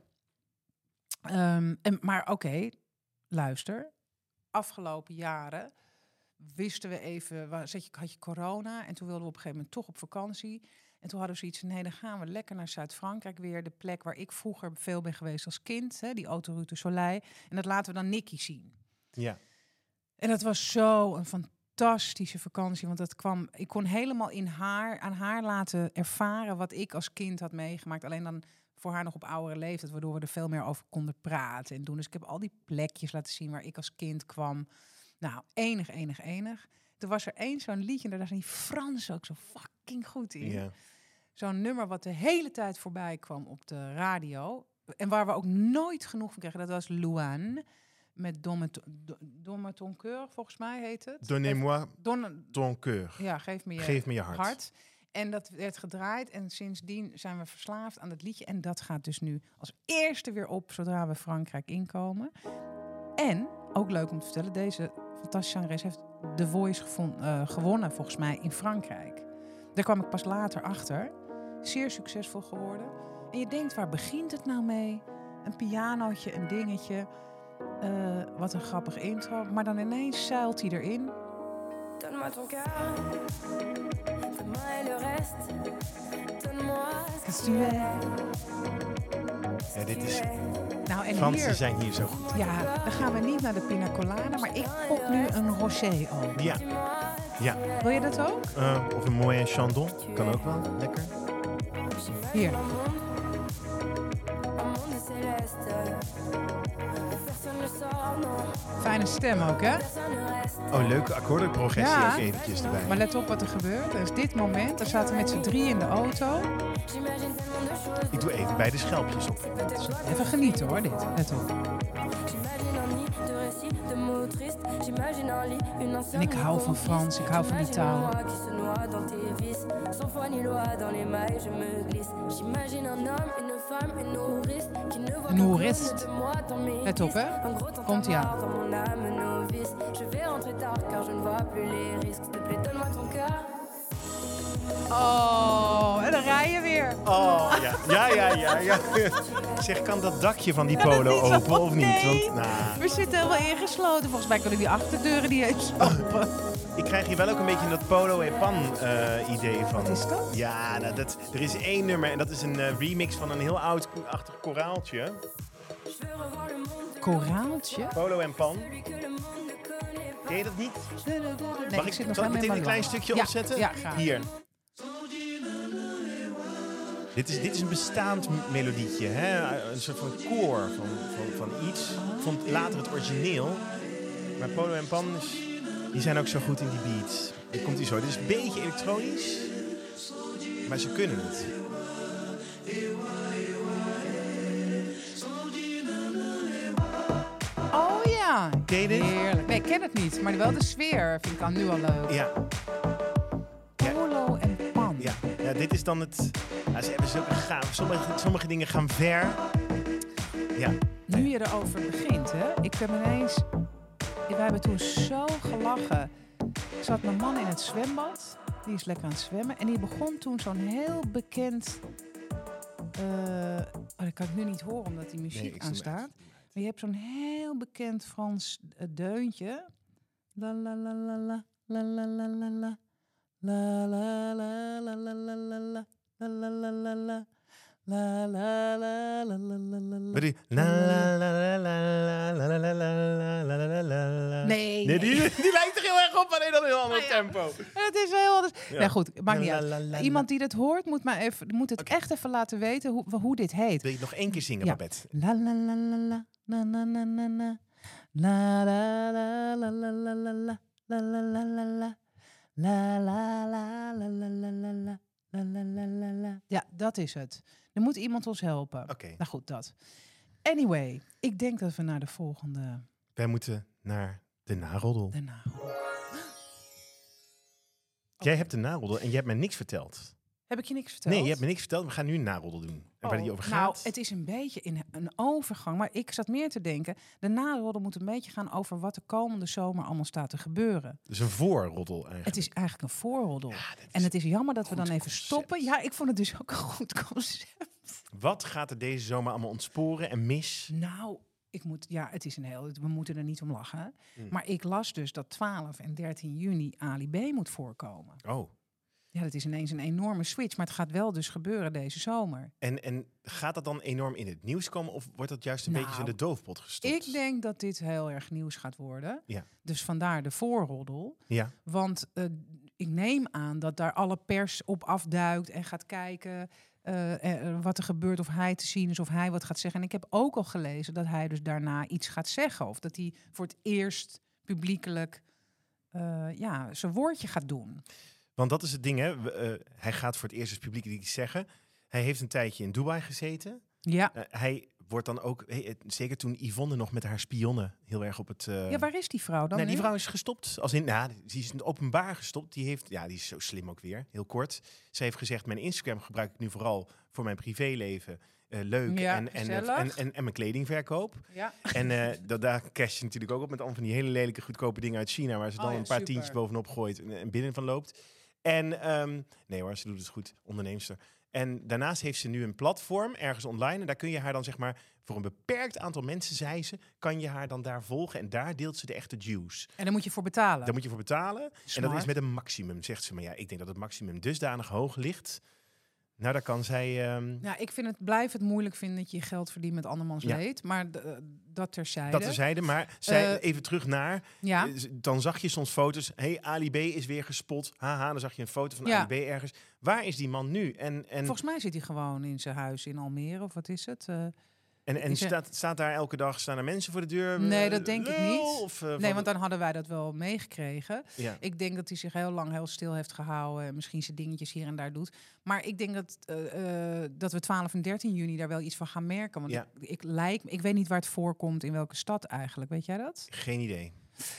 [SPEAKER 2] Um, en, maar oké, okay, luister. Afgelopen jaren wisten we even... Waar, zet je, had je corona en toen wilden we op een gegeven moment toch op vakantie. En toen hadden we zoiets van, nee, dan gaan we lekker naar Zuid-Frankrijk weer. De plek waar ik vroeger veel ben geweest als kind. Hè, die Autoroute Soleil. En dat laten we dan Nicky zien.
[SPEAKER 1] Ja.
[SPEAKER 2] En dat was zo een fantastische vakantie. Want dat kwam, ik kon helemaal in haar, aan haar laten ervaren wat ik als kind had meegemaakt. Alleen dan voor haar nog op oudere leeftijd, waardoor we er veel meer over konden praten en doen. Dus ik heb al die plekjes laten zien waar ik als kind kwam. Nou, enig, enig, enig. Er was er één zo'n liedje, en daar zijn die Fransen ook zo fucking goed in.
[SPEAKER 1] Ja.
[SPEAKER 2] Zo'n nummer wat de hele tijd voorbij kwam op de radio. En waar we ook nooit genoeg van kregen, dat was Louane. Met Domme Domme ton cœur, volgens mij heet het.
[SPEAKER 1] Donnez-moi
[SPEAKER 2] Don,
[SPEAKER 1] ton cœur.
[SPEAKER 2] ja, geef me je,
[SPEAKER 1] Geef me je hart.
[SPEAKER 2] En dat werd gedraaid en sindsdien zijn we verslaafd aan het liedje. En dat gaat dus nu als eerste weer op zodra we Frankrijk inkomen. En, ook leuk om te vertellen, deze fantastische zangeres heeft The Voice gevon, uh, gewonnen volgens mij in Frankrijk. Daar kwam ik pas later achter. Zeer succesvol geworden. En je denkt, waar begint het nou mee? Een pianootje, een dingetje. Uh, wat een grappig intro. Maar dan ineens zeilt hij erin.
[SPEAKER 6] Donne-moi ton cœur, donne-moi le reste, donne-moi ce que tu es.
[SPEAKER 1] Ja, dit is,
[SPEAKER 2] Nou, en
[SPEAKER 1] Fransen
[SPEAKER 2] hier,
[SPEAKER 1] zijn hier zo goed.
[SPEAKER 2] ja, dan gaan we niet naar de pina colada, maar ik pop nu een rosé open.
[SPEAKER 1] Ja, ja.
[SPEAKER 2] Wil je dat ook?
[SPEAKER 1] Uh, of een moyen chandon. Kan ook wel. Lekker.
[SPEAKER 2] Hier.
[SPEAKER 6] Un monde céleste, personne ne sort, non.
[SPEAKER 2] Fijne stem ook, hè?
[SPEAKER 6] Personne ne reste.
[SPEAKER 1] Oh, leuke akkoordenprogressie
[SPEAKER 2] Ja.
[SPEAKER 1] ook eventjes erbij.
[SPEAKER 2] Maar let op wat er gebeurt. Dus dit moment, daar zaten we met z'n drie in de auto.
[SPEAKER 6] J'imagine tellement de choses.
[SPEAKER 1] Ik doe even bij de schelpjes op.
[SPEAKER 6] C'est peut-être toi.
[SPEAKER 2] Even genieten hoor, dit. Let op.
[SPEAKER 6] J'imagine un nid de récits, de mots tristes. J'imagine un lit, une ancienne.
[SPEAKER 2] En ik hou van Frans, ik hou van die taal.
[SPEAKER 6] J'imagine un moi qui se noie dans tes vices. Sans foi ni loi, dans les mailles, je me glisse. J'imagine un homme, une femme, une nourrice. Qui ne voit
[SPEAKER 2] Een
[SPEAKER 6] que
[SPEAKER 2] nourrice.
[SPEAKER 6] de moi dans mes
[SPEAKER 2] Let op, hè.
[SPEAKER 6] Un gros temps
[SPEAKER 2] Komt-ie aan.
[SPEAKER 6] dans mon âme novice. Je vais rentrer tard car je ne vois plus les risques. S'il te plaît, donne-moi ton cœur.
[SPEAKER 2] Oh, en dan rij je weer.
[SPEAKER 1] Oh, ja. Ja, ja, ja, ja. Zeg, kan dat dakje van die polo
[SPEAKER 2] niet zo-
[SPEAKER 1] open of niet?
[SPEAKER 2] Nee.
[SPEAKER 1] Want, nou,
[SPEAKER 2] We zitten helemaal ingesloten. Volgens mij kunnen die achterdeuren niet eens open.
[SPEAKER 1] ik krijg hier wel ook een beetje dat polo en pan eh, idee van.
[SPEAKER 2] Wat is dat?
[SPEAKER 1] Ja, nou, dat, er is één nummer en dat is een eh, remix van een heel oud-achtig koraaltje.
[SPEAKER 6] Je veux revoir le monde.
[SPEAKER 2] Koraaltje?
[SPEAKER 1] Polo en pan.
[SPEAKER 6] Celui que le monde ne connaît pas.
[SPEAKER 1] Ken je dat niet?
[SPEAKER 2] Nee,
[SPEAKER 1] Mag ik,
[SPEAKER 2] zit nog
[SPEAKER 1] zal
[SPEAKER 2] helemaal
[SPEAKER 1] ik meteen
[SPEAKER 2] in
[SPEAKER 1] een
[SPEAKER 2] mijn
[SPEAKER 1] klein
[SPEAKER 2] lang.
[SPEAKER 1] stukje
[SPEAKER 2] Ja,
[SPEAKER 1] opzetten?
[SPEAKER 2] Ja, graag.
[SPEAKER 1] Hier. Dit is, dit is een bestaand m- melodietje, hè? Een soort van koor van, van, van iets. Ik vond later het origineel. Maar Polo en Pan, is, die zijn ook zo goed in die beats. Hier komt hij zo. Dit is een beetje elektronisch, maar ze kunnen het.
[SPEAKER 2] Oh ja.
[SPEAKER 1] Ken je dit?
[SPEAKER 2] Heerlijk. Nee, ik ken het niet. Maar wel de sfeer vind ik al nu al leuk.
[SPEAKER 1] Ja,
[SPEAKER 2] Polo en pan.
[SPEAKER 1] ja. ja dit is dan het... Ja, ze hebben zulke gaaf. Sommige, sommige dingen gaan ver. Ja,
[SPEAKER 2] Nu je erover begint, hè. Ik heb ineens... Wij hebben toen zo gelachen. Ik zat mijn man in het zwembad. Die is lekker aan het zwemmen. En die begon toen zo'n heel bekend... eh, oh, dat kan ik nu niet horen, omdat die muziek
[SPEAKER 1] nee, ik
[SPEAKER 2] aan
[SPEAKER 1] zie hem
[SPEAKER 2] staat. Maar je hebt zo'n heel bekend Frans eh, deuntje. La la la la la la la la la la. La la la la la la la la. La la la la la. La la la la la la la.
[SPEAKER 1] maar die... La la la la la la la la la la la la la.
[SPEAKER 2] Nee,
[SPEAKER 1] Nee,
[SPEAKER 2] nee.
[SPEAKER 1] die, die lijkt er heel erg op, alleen dan een heel ander
[SPEAKER 2] Ah, ja.
[SPEAKER 1] tempo.
[SPEAKER 2] Het is heel anders.
[SPEAKER 1] Ja.
[SPEAKER 2] Nou goed, maakt niet
[SPEAKER 1] La,
[SPEAKER 2] uit.
[SPEAKER 1] la, la, la.
[SPEAKER 2] Iemand die dit hoort, moet, maar even, moet het
[SPEAKER 1] Oké.
[SPEAKER 2] echt even laten weten hoe, hoe dit heet.
[SPEAKER 1] Wil je het nog één keer zingen,
[SPEAKER 2] Ja.
[SPEAKER 1] Babette?
[SPEAKER 2] La la la la la. Na na na na na. La la la la la la la la. La la la la la. La la la la la la la la. La la la la la. Ja, dat is het. Er moet iemand ons helpen.
[SPEAKER 1] Oké,
[SPEAKER 2] Nou goed, dat. Anyway, ik denk dat we naar de volgende...
[SPEAKER 1] wij moeten naar de naroddel.
[SPEAKER 2] De naam.
[SPEAKER 1] Jij hebt de naroddel en je hebt mij niks verteld.
[SPEAKER 2] Heb ik je niks verteld?
[SPEAKER 1] Nee, je hebt me niks verteld. We gaan nu een naroddel doen. En waar
[SPEAKER 2] Oh,
[SPEAKER 1] die over
[SPEAKER 2] nou,
[SPEAKER 1] gaat.
[SPEAKER 2] het is een beetje in een overgang. Maar ik zat meer te denken... de naroddel moet een beetje gaan over... wat de komende zomer allemaal staat te gebeuren.
[SPEAKER 1] Dus een voorroddel eigenlijk.
[SPEAKER 2] Het is eigenlijk een voorroddel.
[SPEAKER 1] Ja, dat is
[SPEAKER 2] En het is jammer dat we
[SPEAKER 1] goed
[SPEAKER 2] dan even
[SPEAKER 1] concept.
[SPEAKER 2] stoppen. Ja, ik vond het dus ook een goed concept.
[SPEAKER 1] Wat gaat er deze zomer allemaal ontsporen en mis?
[SPEAKER 2] Nou, ik moet... Ja, het is een heel... We moeten er niet om lachen. hè.
[SPEAKER 1] Hmm.
[SPEAKER 2] Maar ik las dus dat twaalf en dertien juni Ali B moet voorkomen.
[SPEAKER 1] Oh,
[SPEAKER 2] Ja, dat is ineens een enorme switch. Maar het gaat wel dus gebeuren deze zomer.
[SPEAKER 1] en, en gaat dat dan enorm in het nieuws komen? Of wordt dat juist een
[SPEAKER 2] Nou,
[SPEAKER 1] beetje in de doofpot gestopt?
[SPEAKER 2] Ik denk dat dit heel erg nieuws gaat worden.
[SPEAKER 1] Ja.
[SPEAKER 2] Dus vandaar de voorroddel.
[SPEAKER 1] Ja,
[SPEAKER 2] Want eh, ik neem aan dat daar alle pers op afduikt en gaat kijken eh, eh, wat er gebeurt, of hij te zien is, of hij wat gaat zeggen. En ik heb ook al gelezen dat hij dus daarna iets gaat zeggen. Of dat hij voor het eerst publiekelijk eh, ja, zijn woordje gaat doen.
[SPEAKER 1] want dat is het ding, hè. We, eh, hij gaat voor het eerst als publiek iets zeggen. Hij heeft een tijdje in Dubai gezeten.
[SPEAKER 2] Ja.
[SPEAKER 1] Eh, hij wordt dan ook, hey, eh, zeker toen Yvonne nog met haar spionnen heel erg op het... eh,
[SPEAKER 2] ja, waar is die vrouw dan?
[SPEAKER 1] Nee, die
[SPEAKER 2] nu?
[SPEAKER 1] vrouw is gestopt. Als in, nou, die is openbaar gestopt. Die heeft, ja, die is zo slim ook weer. Heel kort. Ze heeft gezegd: mijn Instagram gebruik ik nu vooral voor mijn privéleven. Eh, leuk
[SPEAKER 2] Ja,
[SPEAKER 1] en, en,
[SPEAKER 2] gezellig.
[SPEAKER 1] en, en, en mijn kledingverkoop.
[SPEAKER 2] Ja.
[SPEAKER 1] En eh, dat, daar cash je natuurlijk ook op met allemaal van die hele lelijke goedkope dingen uit China, waar ze dan
[SPEAKER 2] Oh ja,
[SPEAKER 1] een paar
[SPEAKER 2] super.
[SPEAKER 1] tientjes bovenop gooit en, en binnen van loopt. En ehm, nee hoor, ze doet het goed, onderneemster. En daarnaast heeft ze nu een platform ergens online. En daar kun je haar dan zeg maar voor een beperkt aantal mensen, zei ze, kan je haar dan daar volgen. En daar deelt ze de echte juice.
[SPEAKER 2] En daar moet je voor betalen.
[SPEAKER 1] Daar moet je voor betalen. En dat
[SPEAKER 2] Smart.
[SPEAKER 1] is met een maximum, zegt ze. Maar ja, ik denk dat het maximum dusdanig hoog ligt. Nou, daar kan zij... ehm,
[SPEAKER 2] Ja, ik vind het, blijf het moeilijk vinden dat je je geld verdient met andermans
[SPEAKER 1] Ja.
[SPEAKER 2] leed. Maar d- eh, dat terzijde.
[SPEAKER 1] dat terzijde. Maar zij,
[SPEAKER 2] Eh,
[SPEAKER 1] even terug naar...
[SPEAKER 2] Ja.
[SPEAKER 1] eh, Dan zag je soms foto's. Hé, hey, Ali B is weer gespot. Haha, dan zag je een foto van
[SPEAKER 2] Ja.
[SPEAKER 1] Ali B ergens. Waar is die man nu? En, en
[SPEAKER 2] Volgens mij zit hij gewoon in zijn huis in Almere, of wat is het? Eh,
[SPEAKER 1] En, en
[SPEAKER 2] Is er-
[SPEAKER 1] staat, staat daar elke dag, staan er mensen voor de deur?
[SPEAKER 2] Nee,
[SPEAKER 1] eh,
[SPEAKER 2] dat denk ik
[SPEAKER 1] lul?
[SPEAKER 2] niet.
[SPEAKER 1] Of, eh,
[SPEAKER 2] Nee,
[SPEAKER 1] van-
[SPEAKER 2] want dan hadden wij dat wel meegekregen.
[SPEAKER 1] Ja.
[SPEAKER 2] Ik denk dat hij zich heel lang heel stil heeft gehouden. En misschien zijn dingetjes hier en daar doet. Maar ik denk dat, eh, eh, dat we twaalf en dertien juni daar wel iets van gaan merken. Want
[SPEAKER 1] Ja.
[SPEAKER 2] ik, ik, lijk, ik weet niet waar het voorkomt, in welke stad eigenlijk. Weet jij dat?
[SPEAKER 1] Geen idee.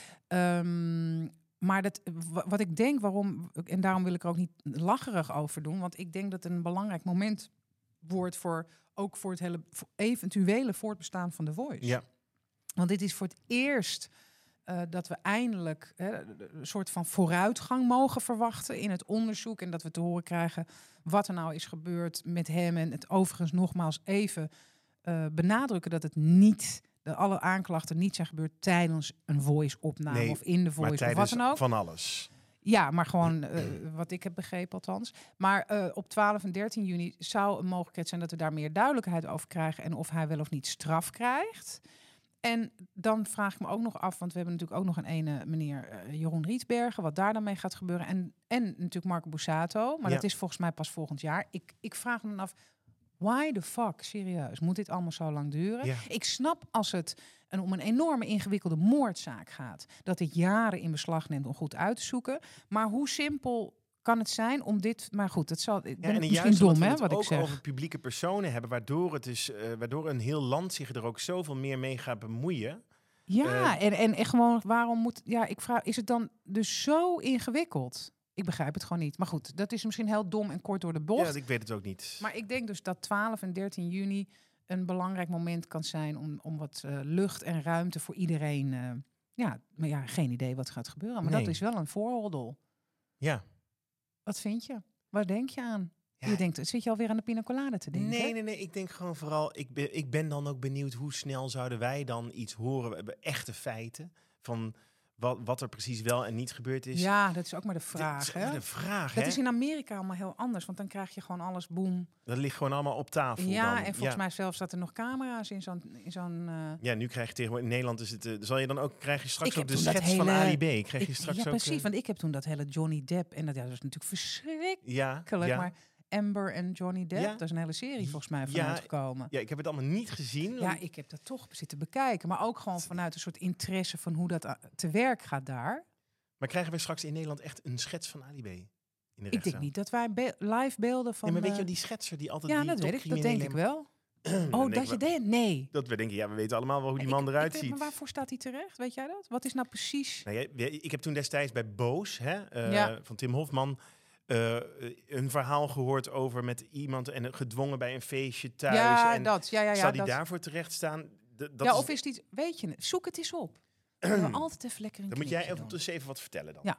[SPEAKER 2] Ehm, maar dat, wa- wat ik denk, waarom, en daarom wil ik er ook niet lacherig over doen, want ik denk dat het een belangrijk moment wordt voor ook voor het hele voor eventuele voortbestaan van The Voice.
[SPEAKER 1] Ja.
[SPEAKER 2] Want dit is voor het eerst eh, dat we eindelijk hè, een soort van vooruitgang mogen verwachten in het onderzoek en dat we te horen krijgen wat er nou is gebeurd met hem en het overigens nogmaals even eh, benadrukken dat het niet de alle aanklachten niet zijn gebeurd tijdens een voice-opname
[SPEAKER 1] Nee,
[SPEAKER 2] of in de
[SPEAKER 1] Maar
[SPEAKER 2] voice of
[SPEAKER 1] tijdens
[SPEAKER 2] wat dan ook.
[SPEAKER 1] van alles.
[SPEAKER 2] Ja, maar gewoon eh, wat ik heb begrepen althans. Maar eh, op twaalf en dertien juni zou een mogelijkheid zijn dat we daar meer duidelijkheid over krijgen en of hij wel of niet straf krijgt. En dan vraag ik me ook nog af, want we hebben natuurlijk ook nog een ene meneer eh, Jeroen Rietsbergen, wat daar dan mee gaat gebeuren. En, en natuurlijk Marco Bussato, maar
[SPEAKER 1] Ja.
[SPEAKER 2] dat is volgens mij pas volgend jaar. Ik, ik vraag me dan af, why the fuck, serieus, moet dit allemaal zo lang duren?
[SPEAKER 1] Ja.
[SPEAKER 2] Ik snap als het een, om een enorme ingewikkelde moordzaak gaat, dat dit jaren in beslag neemt om goed uit te zoeken. Maar hoe simpel kan het zijn om dit... Maar goed, dat zal, ik
[SPEAKER 1] Ja,
[SPEAKER 2] ben
[SPEAKER 1] en
[SPEAKER 2] ik misschien
[SPEAKER 1] juist
[SPEAKER 2] dom,
[SPEAKER 1] omdat we
[SPEAKER 2] hè,
[SPEAKER 1] het
[SPEAKER 2] wat ik
[SPEAKER 1] ook
[SPEAKER 2] zeg.
[SPEAKER 1] over publieke personen hebben, waardoor, het dus, eh, waardoor een heel land zich er ook zoveel meer mee gaat bemoeien.
[SPEAKER 2] Ja,
[SPEAKER 1] eh,
[SPEAKER 2] en, en, en gewoon, waarom moet... Ja, ik vraag, is het dan dus zo ingewikkeld? Ik begrijp het gewoon niet. Maar goed, dat is misschien heel dom en kort door de bocht.
[SPEAKER 1] Ja, ik weet het ook niet.
[SPEAKER 2] Maar ik denk dus dat twaalf en dertien juni een belangrijk moment kan zijn om, om wat eh, lucht en ruimte voor iedereen. eh, ja, maar ja, geen idee wat gaat gebeuren. Maar
[SPEAKER 1] Nee.
[SPEAKER 2] dat is wel een vooroordeel.
[SPEAKER 1] Ja.
[SPEAKER 2] Wat vind je? Waar denk je aan?
[SPEAKER 1] Ja.
[SPEAKER 2] Je denkt, zit je alweer aan de pina colada te denken?
[SPEAKER 1] Nee, nee, nee. Ik denk gewoon vooral, ik ben, ik ben dan ook benieuwd hoe snel zouden wij dan iets horen. We hebben echte feiten van wat, wat er precies wel en niet gebeurd is.
[SPEAKER 2] Ja, dat is ook maar de
[SPEAKER 1] Dit
[SPEAKER 2] vraag.
[SPEAKER 1] is
[SPEAKER 2] Hè?
[SPEAKER 1] de vraag,
[SPEAKER 2] Dat
[SPEAKER 1] hè?
[SPEAKER 2] is in Amerika allemaal heel anders, want dan krijg je gewoon alles boem.
[SPEAKER 1] Dat ligt gewoon allemaal op tafel.
[SPEAKER 2] Ja,
[SPEAKER 1] dan.
[SPEAKER 2] en volgens
[SPEAKER 1] ja.
[SPEAKER 2] mij zelfs dat er nog camera's in zo'n... In zo'n eh,
[SPEAKER 1] Ja, nu krijg je tegenwoordig in Nederland is het. eh, zal je dan ook krijg je straks
[SPEAKER 2] Ik
[SPEAKER 1] ook
[SPEAKER 2] heb
[SPEAKER 1] de
[SPEAKER 2] toen dat
[SPEAKER 1] schets van
[SPEAKER 2] hele-
[SPEAKER 1] Ali B? Krijg je
[SPEAKER 2] ik-
[SPEAKER 1] straks
[SPEAKER 2] ja,
[SPEAKER 1] ook.
[SPEAKER 2] precies,
[SPEAKER 1] eh,
[SPEAKER 2] want ik heb toen dat hele Johnny Depp... En dat, ja, dat was natuurlijk verschrikkelijk.
[SPEAKER 1] ja, ja.
[SPEAKER 2] Maar Amber en Johnny Depp,
[SPEAKER 1] Ja.
[SPEAKER 2] daar is een hele serie volgens mij
[SPEAKER 1] Ja,
[SPEAKER 2] vanuit gekomen.
[SPEAKER 1] ja, ik heb het allemaal niet gezien.
[SPEAKER 2] Ja, ik heb dat toch zitten bekijken. Maar ook gewoon vanuit een soort interesse van hoe dat a- te werk gaat daar.
[SPEAKER 1] Maar krijgen we straks in Nederland echt een schets van Ali B? In de
[SPEAKER 2] Ik denk
[SPEAKER 1] rechtszaal?
[SPEAKER 2] niet dat wij be- live beelden van...
[SPEAKER 1] Nee, maar weet je
[SPEAKER 2] eh,
[SPEAKER 1] wel, die schetser die altijd
[SPEAKER 2] ja,
[SPEAKER 1] die
[SPEAKER 2] dat weet ik. Dat denk
[SPEAKER 1] topcriminelen-
[SPEAKER 2] ik wel.
[SPEAKER 1] Dan
[SPEAKER 2] Oh,
[SPEAKER 1] denken
[SPEAKER 2] dat je
[SPEAKER 1] we-
[SPEAKER 2] denkt? Nee.
[SPEAKER 1] Dat we denken, ja, we weten allemaal wel hoe die
[SPEAKER 2] Ik-
[SPEAKER 1] man
[SPEAKER 2] ik
[SPEAKER 1] eruit
[SPEAKER 2] weet-
[SPEAKER 1] ziet.
[SPEAKER 2] Maar waarvoor staat hij terecht? Weet jij dat? Wat is nou precies...
[SPEAKER 1] Nou, jij- jij- ik heb toen destijds bij Boos, hè, eh,
[SPEAKER 2] Ja.
[SPEAKER 1] van Tim Hofman, eh, een verhaal gehoord over met iemand en gedwongen bij een feestje thuis.
[SPEAKER 2] ja,
[SPEAKER 1] en
[SPEAKER 2] dat. Ja, ja, ja.
[SPEAKER 1] zou die
[SPEAKER 2] dat.
[SPEAKER 1] daarvoor terecht staan? D- dat
[SPEAKER 2] ja,
[SPEAKER 1] is-
[SPEAKER 2] of is die... Weet je het? Zoek het eens op. We hebben altijd even lekker een
[SPEAKER 1] dan moet jij
[SPEAKER 2] knipje
[SPEAKER 1] even,
[SPEAKER 2] doen.
[SPEAKER 1] dus even wat vertellen dan.
[SPEAKER 2] Ja.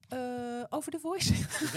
[SPEAKER 2] Eh, over de voice.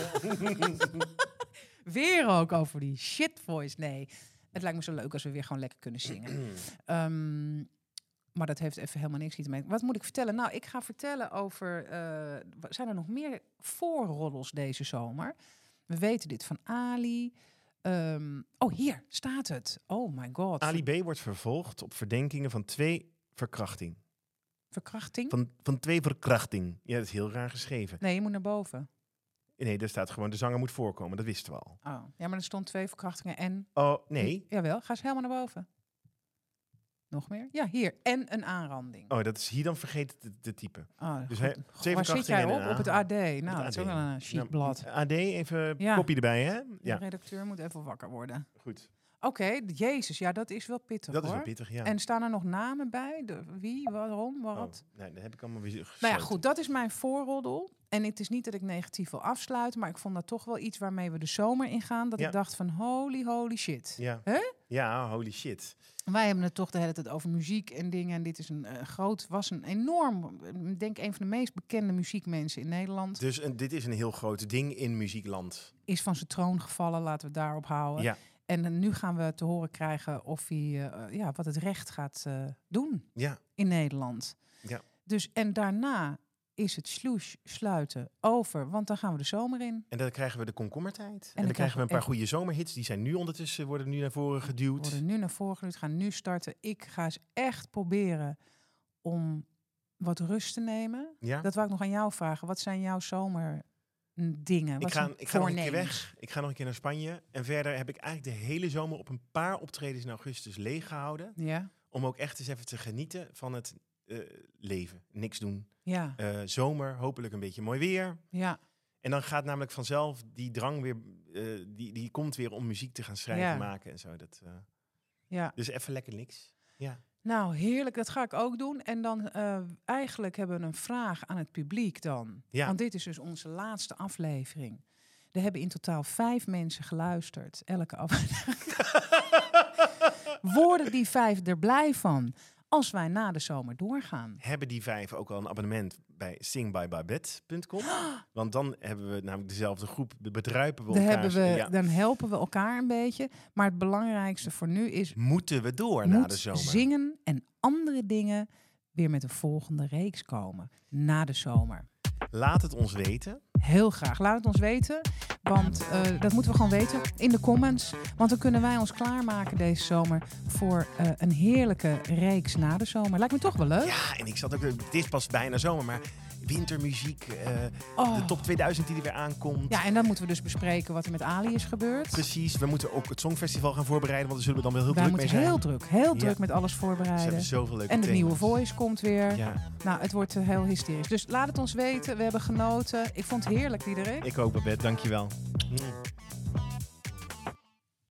[SPEAKER 2] Weer ook over die shit voice. Nee, het lijkt me zo leuk als we weer gewoon lekker kunnen zingen. Ehm, maar dat heeft even helemaal niks te maken. Wat moet ik vertellen? Nou, ik ga vertellen over... eh, zijn er nog meer voorroddels deze zomer? We weten dit van Ali. Ehm, oh, hier staat het. Oh my god.
[SPEAKER 1] Ali B. wordt vervolgd op verdenkingen van twee verkrachting.
[SPEAKER 2] Verkrachting?
[SPEAKER 1] Van, van twee verkrachting. Ja, dat is heel raar geschreven.
[SPEAKER 2] Nee, je moet naar boven.
[SPEAKER 1] Nee, daar staat gewoon de zanger moet voorkomen. Dat wisten we al.
[SPEAKER 2] Oh. Ja, maar er stond twee verkrachtingen en...
[SPEAKER 1] Oh, nee.
[SPEAKER 2] Jawel, ga eens helemaal naar boven. Nog meer? Ja, hier. En een aanranding.
[SPEAKER 1] Oh, dat is hier dan vergeten te, te typen.
[SPEAKER 2] Oh,
[SPEAKER 1] Dus
[SPEAKER 2] goed.
[SPEAKER 1] hij-
[SPEAKER 2] Goh,
[SPEAKER 1] twee
[SPEAKER 2] waar zit
[SPEAKER 1] verkrachtingen
[SPEAKER 2] jij
[SPEAKER 1] en
[SPEAKER 2] op?
[SPEAKER 1] een
[SPEAKER 2] Op het
[SPEAKER 1] A.
[SPEAKER 2] A D. Nou,
[SPEAKER 1] het
[SPEAKER 2] dat is
[SPEAKER 1] A D.
[SPEAKER 2] ook wel een chic
[SPEAKER 1] Nou,
[SPEAKER 2] blad.
[SPEAKER 1] A D, even
[SPEAKER 2] Ja.
[SPEAKER 1] kopie erbij, hè?
[SPEAKER 2] De
[SPEAKER 1] Ja,
[SPEAKER 2] redacteur moet even wakker worden.
[SPEAKER 1] goed.
[SPEAKER 2] Oké, jezus, ja, dat is wel pittig,
[SPEAKER 1] Dat is
[SPEAKER 2] hoor.
[SPEAKER 1] wel pittig, ja.
[SPEAKER 2] En staan er nog namen bij? De, wie, waarom, wat?
[SPEAKER 1] Oh, nee, dat heb ik allemaal weer gesloten.
[SPEAKER 2] Nou ja, goed, dat is mijn voorroddel. En het is niet dat ik negatief wil afsluiten, maar ik vond dat toch wel iets waarmee we de zomer ingaan. Dat
[SPEAKER 1] Ja.
[SPEAKER 2] ik dacht van holy, holy shit.
[SPEAKER 1] Ja.
[SPEAKER 2] Hè?
[SPEAKER 1] Ja, holy shit.
[SPEAKER 2] Wij hebben het toch de hele tijd over muziek en dingen. En dit is een eh, groot, was een enorm, ik denk een van de meest bekende muziekmensen in Nederland.
[SPEAKER 1] Dus een, dit is een heel groot ding in muziekland.
[SPEAKER 2] Is van zijn troon gevallen, laten we het daarop houden.
[SPEAKER 1] Ja,
[SPEAKER 2] En eh, nu gaan we te horen krijgen of hij, eh, eh, ja, wat het recht gaat eh, doen
[SPEAKER 1] ja.
[SPEAKER 2] in Nederland.
[SPEAKER 1] Ja.
[SPEAKER 2] Dus, en daarna is het sloes sluiten over, want dan gaan we de zomer in.
[SPEAKER 1] En dan krijgen we de komkommertijd. En,
[SPEAKER 2] dan
[SPEAKER 1] dan krijgen we een paar
[SPEAKER 2] echt-
[SPEAKER 1] goede zomerhits. Die zijn nu ondertussen, worden nu naar voren
[SPEAKER 2] We
[SPEAKER 1] geduwd.
[SPEAKER 2] worden nu naar voren geduwd, gaan nu starten. Ik ga eens echt proberen om wat rust te nemen.
[SPEAKER 1] Ja?
[SPEAKER 2] Dat wou ik nog aan jou vragen. Wat zijn jouw zomer dingen? Wat
[SPEAKER 1] Ik ga,
[SPEAKER 2] zijn
[SPEAKER 1] ik ga nog een keer
[SPEAKER 2] voornemens?
[SPEAKER 1] weg. Ik ga nog een keer naar Spanje. En verder heb ik eigenlijk de hele zomer op een paar optredens in augustus leeg gehouden.
[SPEAKER 2] Ja,
[SPEAKER 1] Om ook echt eens even te genieten van het uh, leven. Niks doen.
[SPEAKER 2] ja,
[SPEAKER 1] Uh, zomer, hopelijk een beetje mooi weer.
[SPEAKER 2] ja.
[SPEAKER 1] En dan gaat namelijk vanzelf die drang weer... Uh, die, die komt weer om muziek te gaan schrijven,
[SPEAKER 2] Ja.
[SPEAKER 1] maken en zo. Dat, uh,
[SPEAKER 2] ja.
[SPEAKER 1] dus even lekker niks. Ja.
[SPEAKER 2] Nou, heerlijk. Dat ga ik ook doen. En dan uh, eigenlijk hebben we een vraag aan het publiek dan.
[SPEAKER 1] Ja.
[SPEAKER 2] Want dit is dus onze laatste aflevering. Er hebben in totaal vijf mensen geluisterd. Elke aflevering. Worden die vijf er blij van als wij na de zomer doorgaan?
[SPEAKER 1] Hebben die vijf ook al een abonnement bij sing by babette punt com? Want dan hebben we namelijk dezelfde groep. Bedruipen we
[SPEAKER 2] Dan,
[SPEAKER 1] elkaar.
[SPEAKER 2] hebben we,
[SPEAKER 1] ja.
[SPEAKER 2] dan helpen we elkaar een beetje. Maar het belangrijkste voor nu is...
[SPEAKER 1] Moeten we door
[SPEAKER 2] moet
[SPEAKER 1] na de zomer?
[SPEAKER 2] zingen en andere dingen weer met de volgende reeks komen. Na de zomer.
[SPEAKER 1] Laat het ons weten.
[SPEAKER 2] Heel graag. Laat het ons weten. Want uh, dat moeten we gewoon weten in de comments. Want dan kunnen wij ons klaarmaken deze zomer voor uh, een heerlijke reeks na de zomer. Lijkt me toch wel leuk?
[SPEAKER 1] Ja, en ik zat ook... Het is pas bijna zomer, maar wintermuziek. Uh,
[SPEAKER 2] Oh.
[SPEAKER 1] De top tweeduizend die er weer aankomt.
[SPEAKER 2] Ja, en dan moeten we dus bespreken wat er met Ali is gebeurd.
[SPEAKER 1] Precies. We moeten ook het Songfestival gaan voorbereiden. Want daar zullen we dan wel heel
[SPEAKER 2] Wij
[SPEAKER 1] druk mee
[SPEAKER 2] moeten
[SPEAKER 1] zijn.
[SPEAKER 2] heel druk, heel
[SPEAKER 1] Ja.
[SPEAKER 2] druk met alles
[SPEAKER 1] Ze
[SPEAKER 2] voorbereiden.
[SPEAKER 1] hebben zoveel leuke
[SPEAKER 2] En de
[SPEAKER 1] thema's.
[SPEAKER 2] nieuwe Voice komt weer.
[SPEAKER 1] Ja,
[SPEAKER 2] Nou, het wordt uh, heel hysterisch. Dus laat het ons weten. We hebben genoten. Ik vond het heerlijk, Diederik.
[SPEAKER 1] ik ook, Babette. Dankjewel. Mm.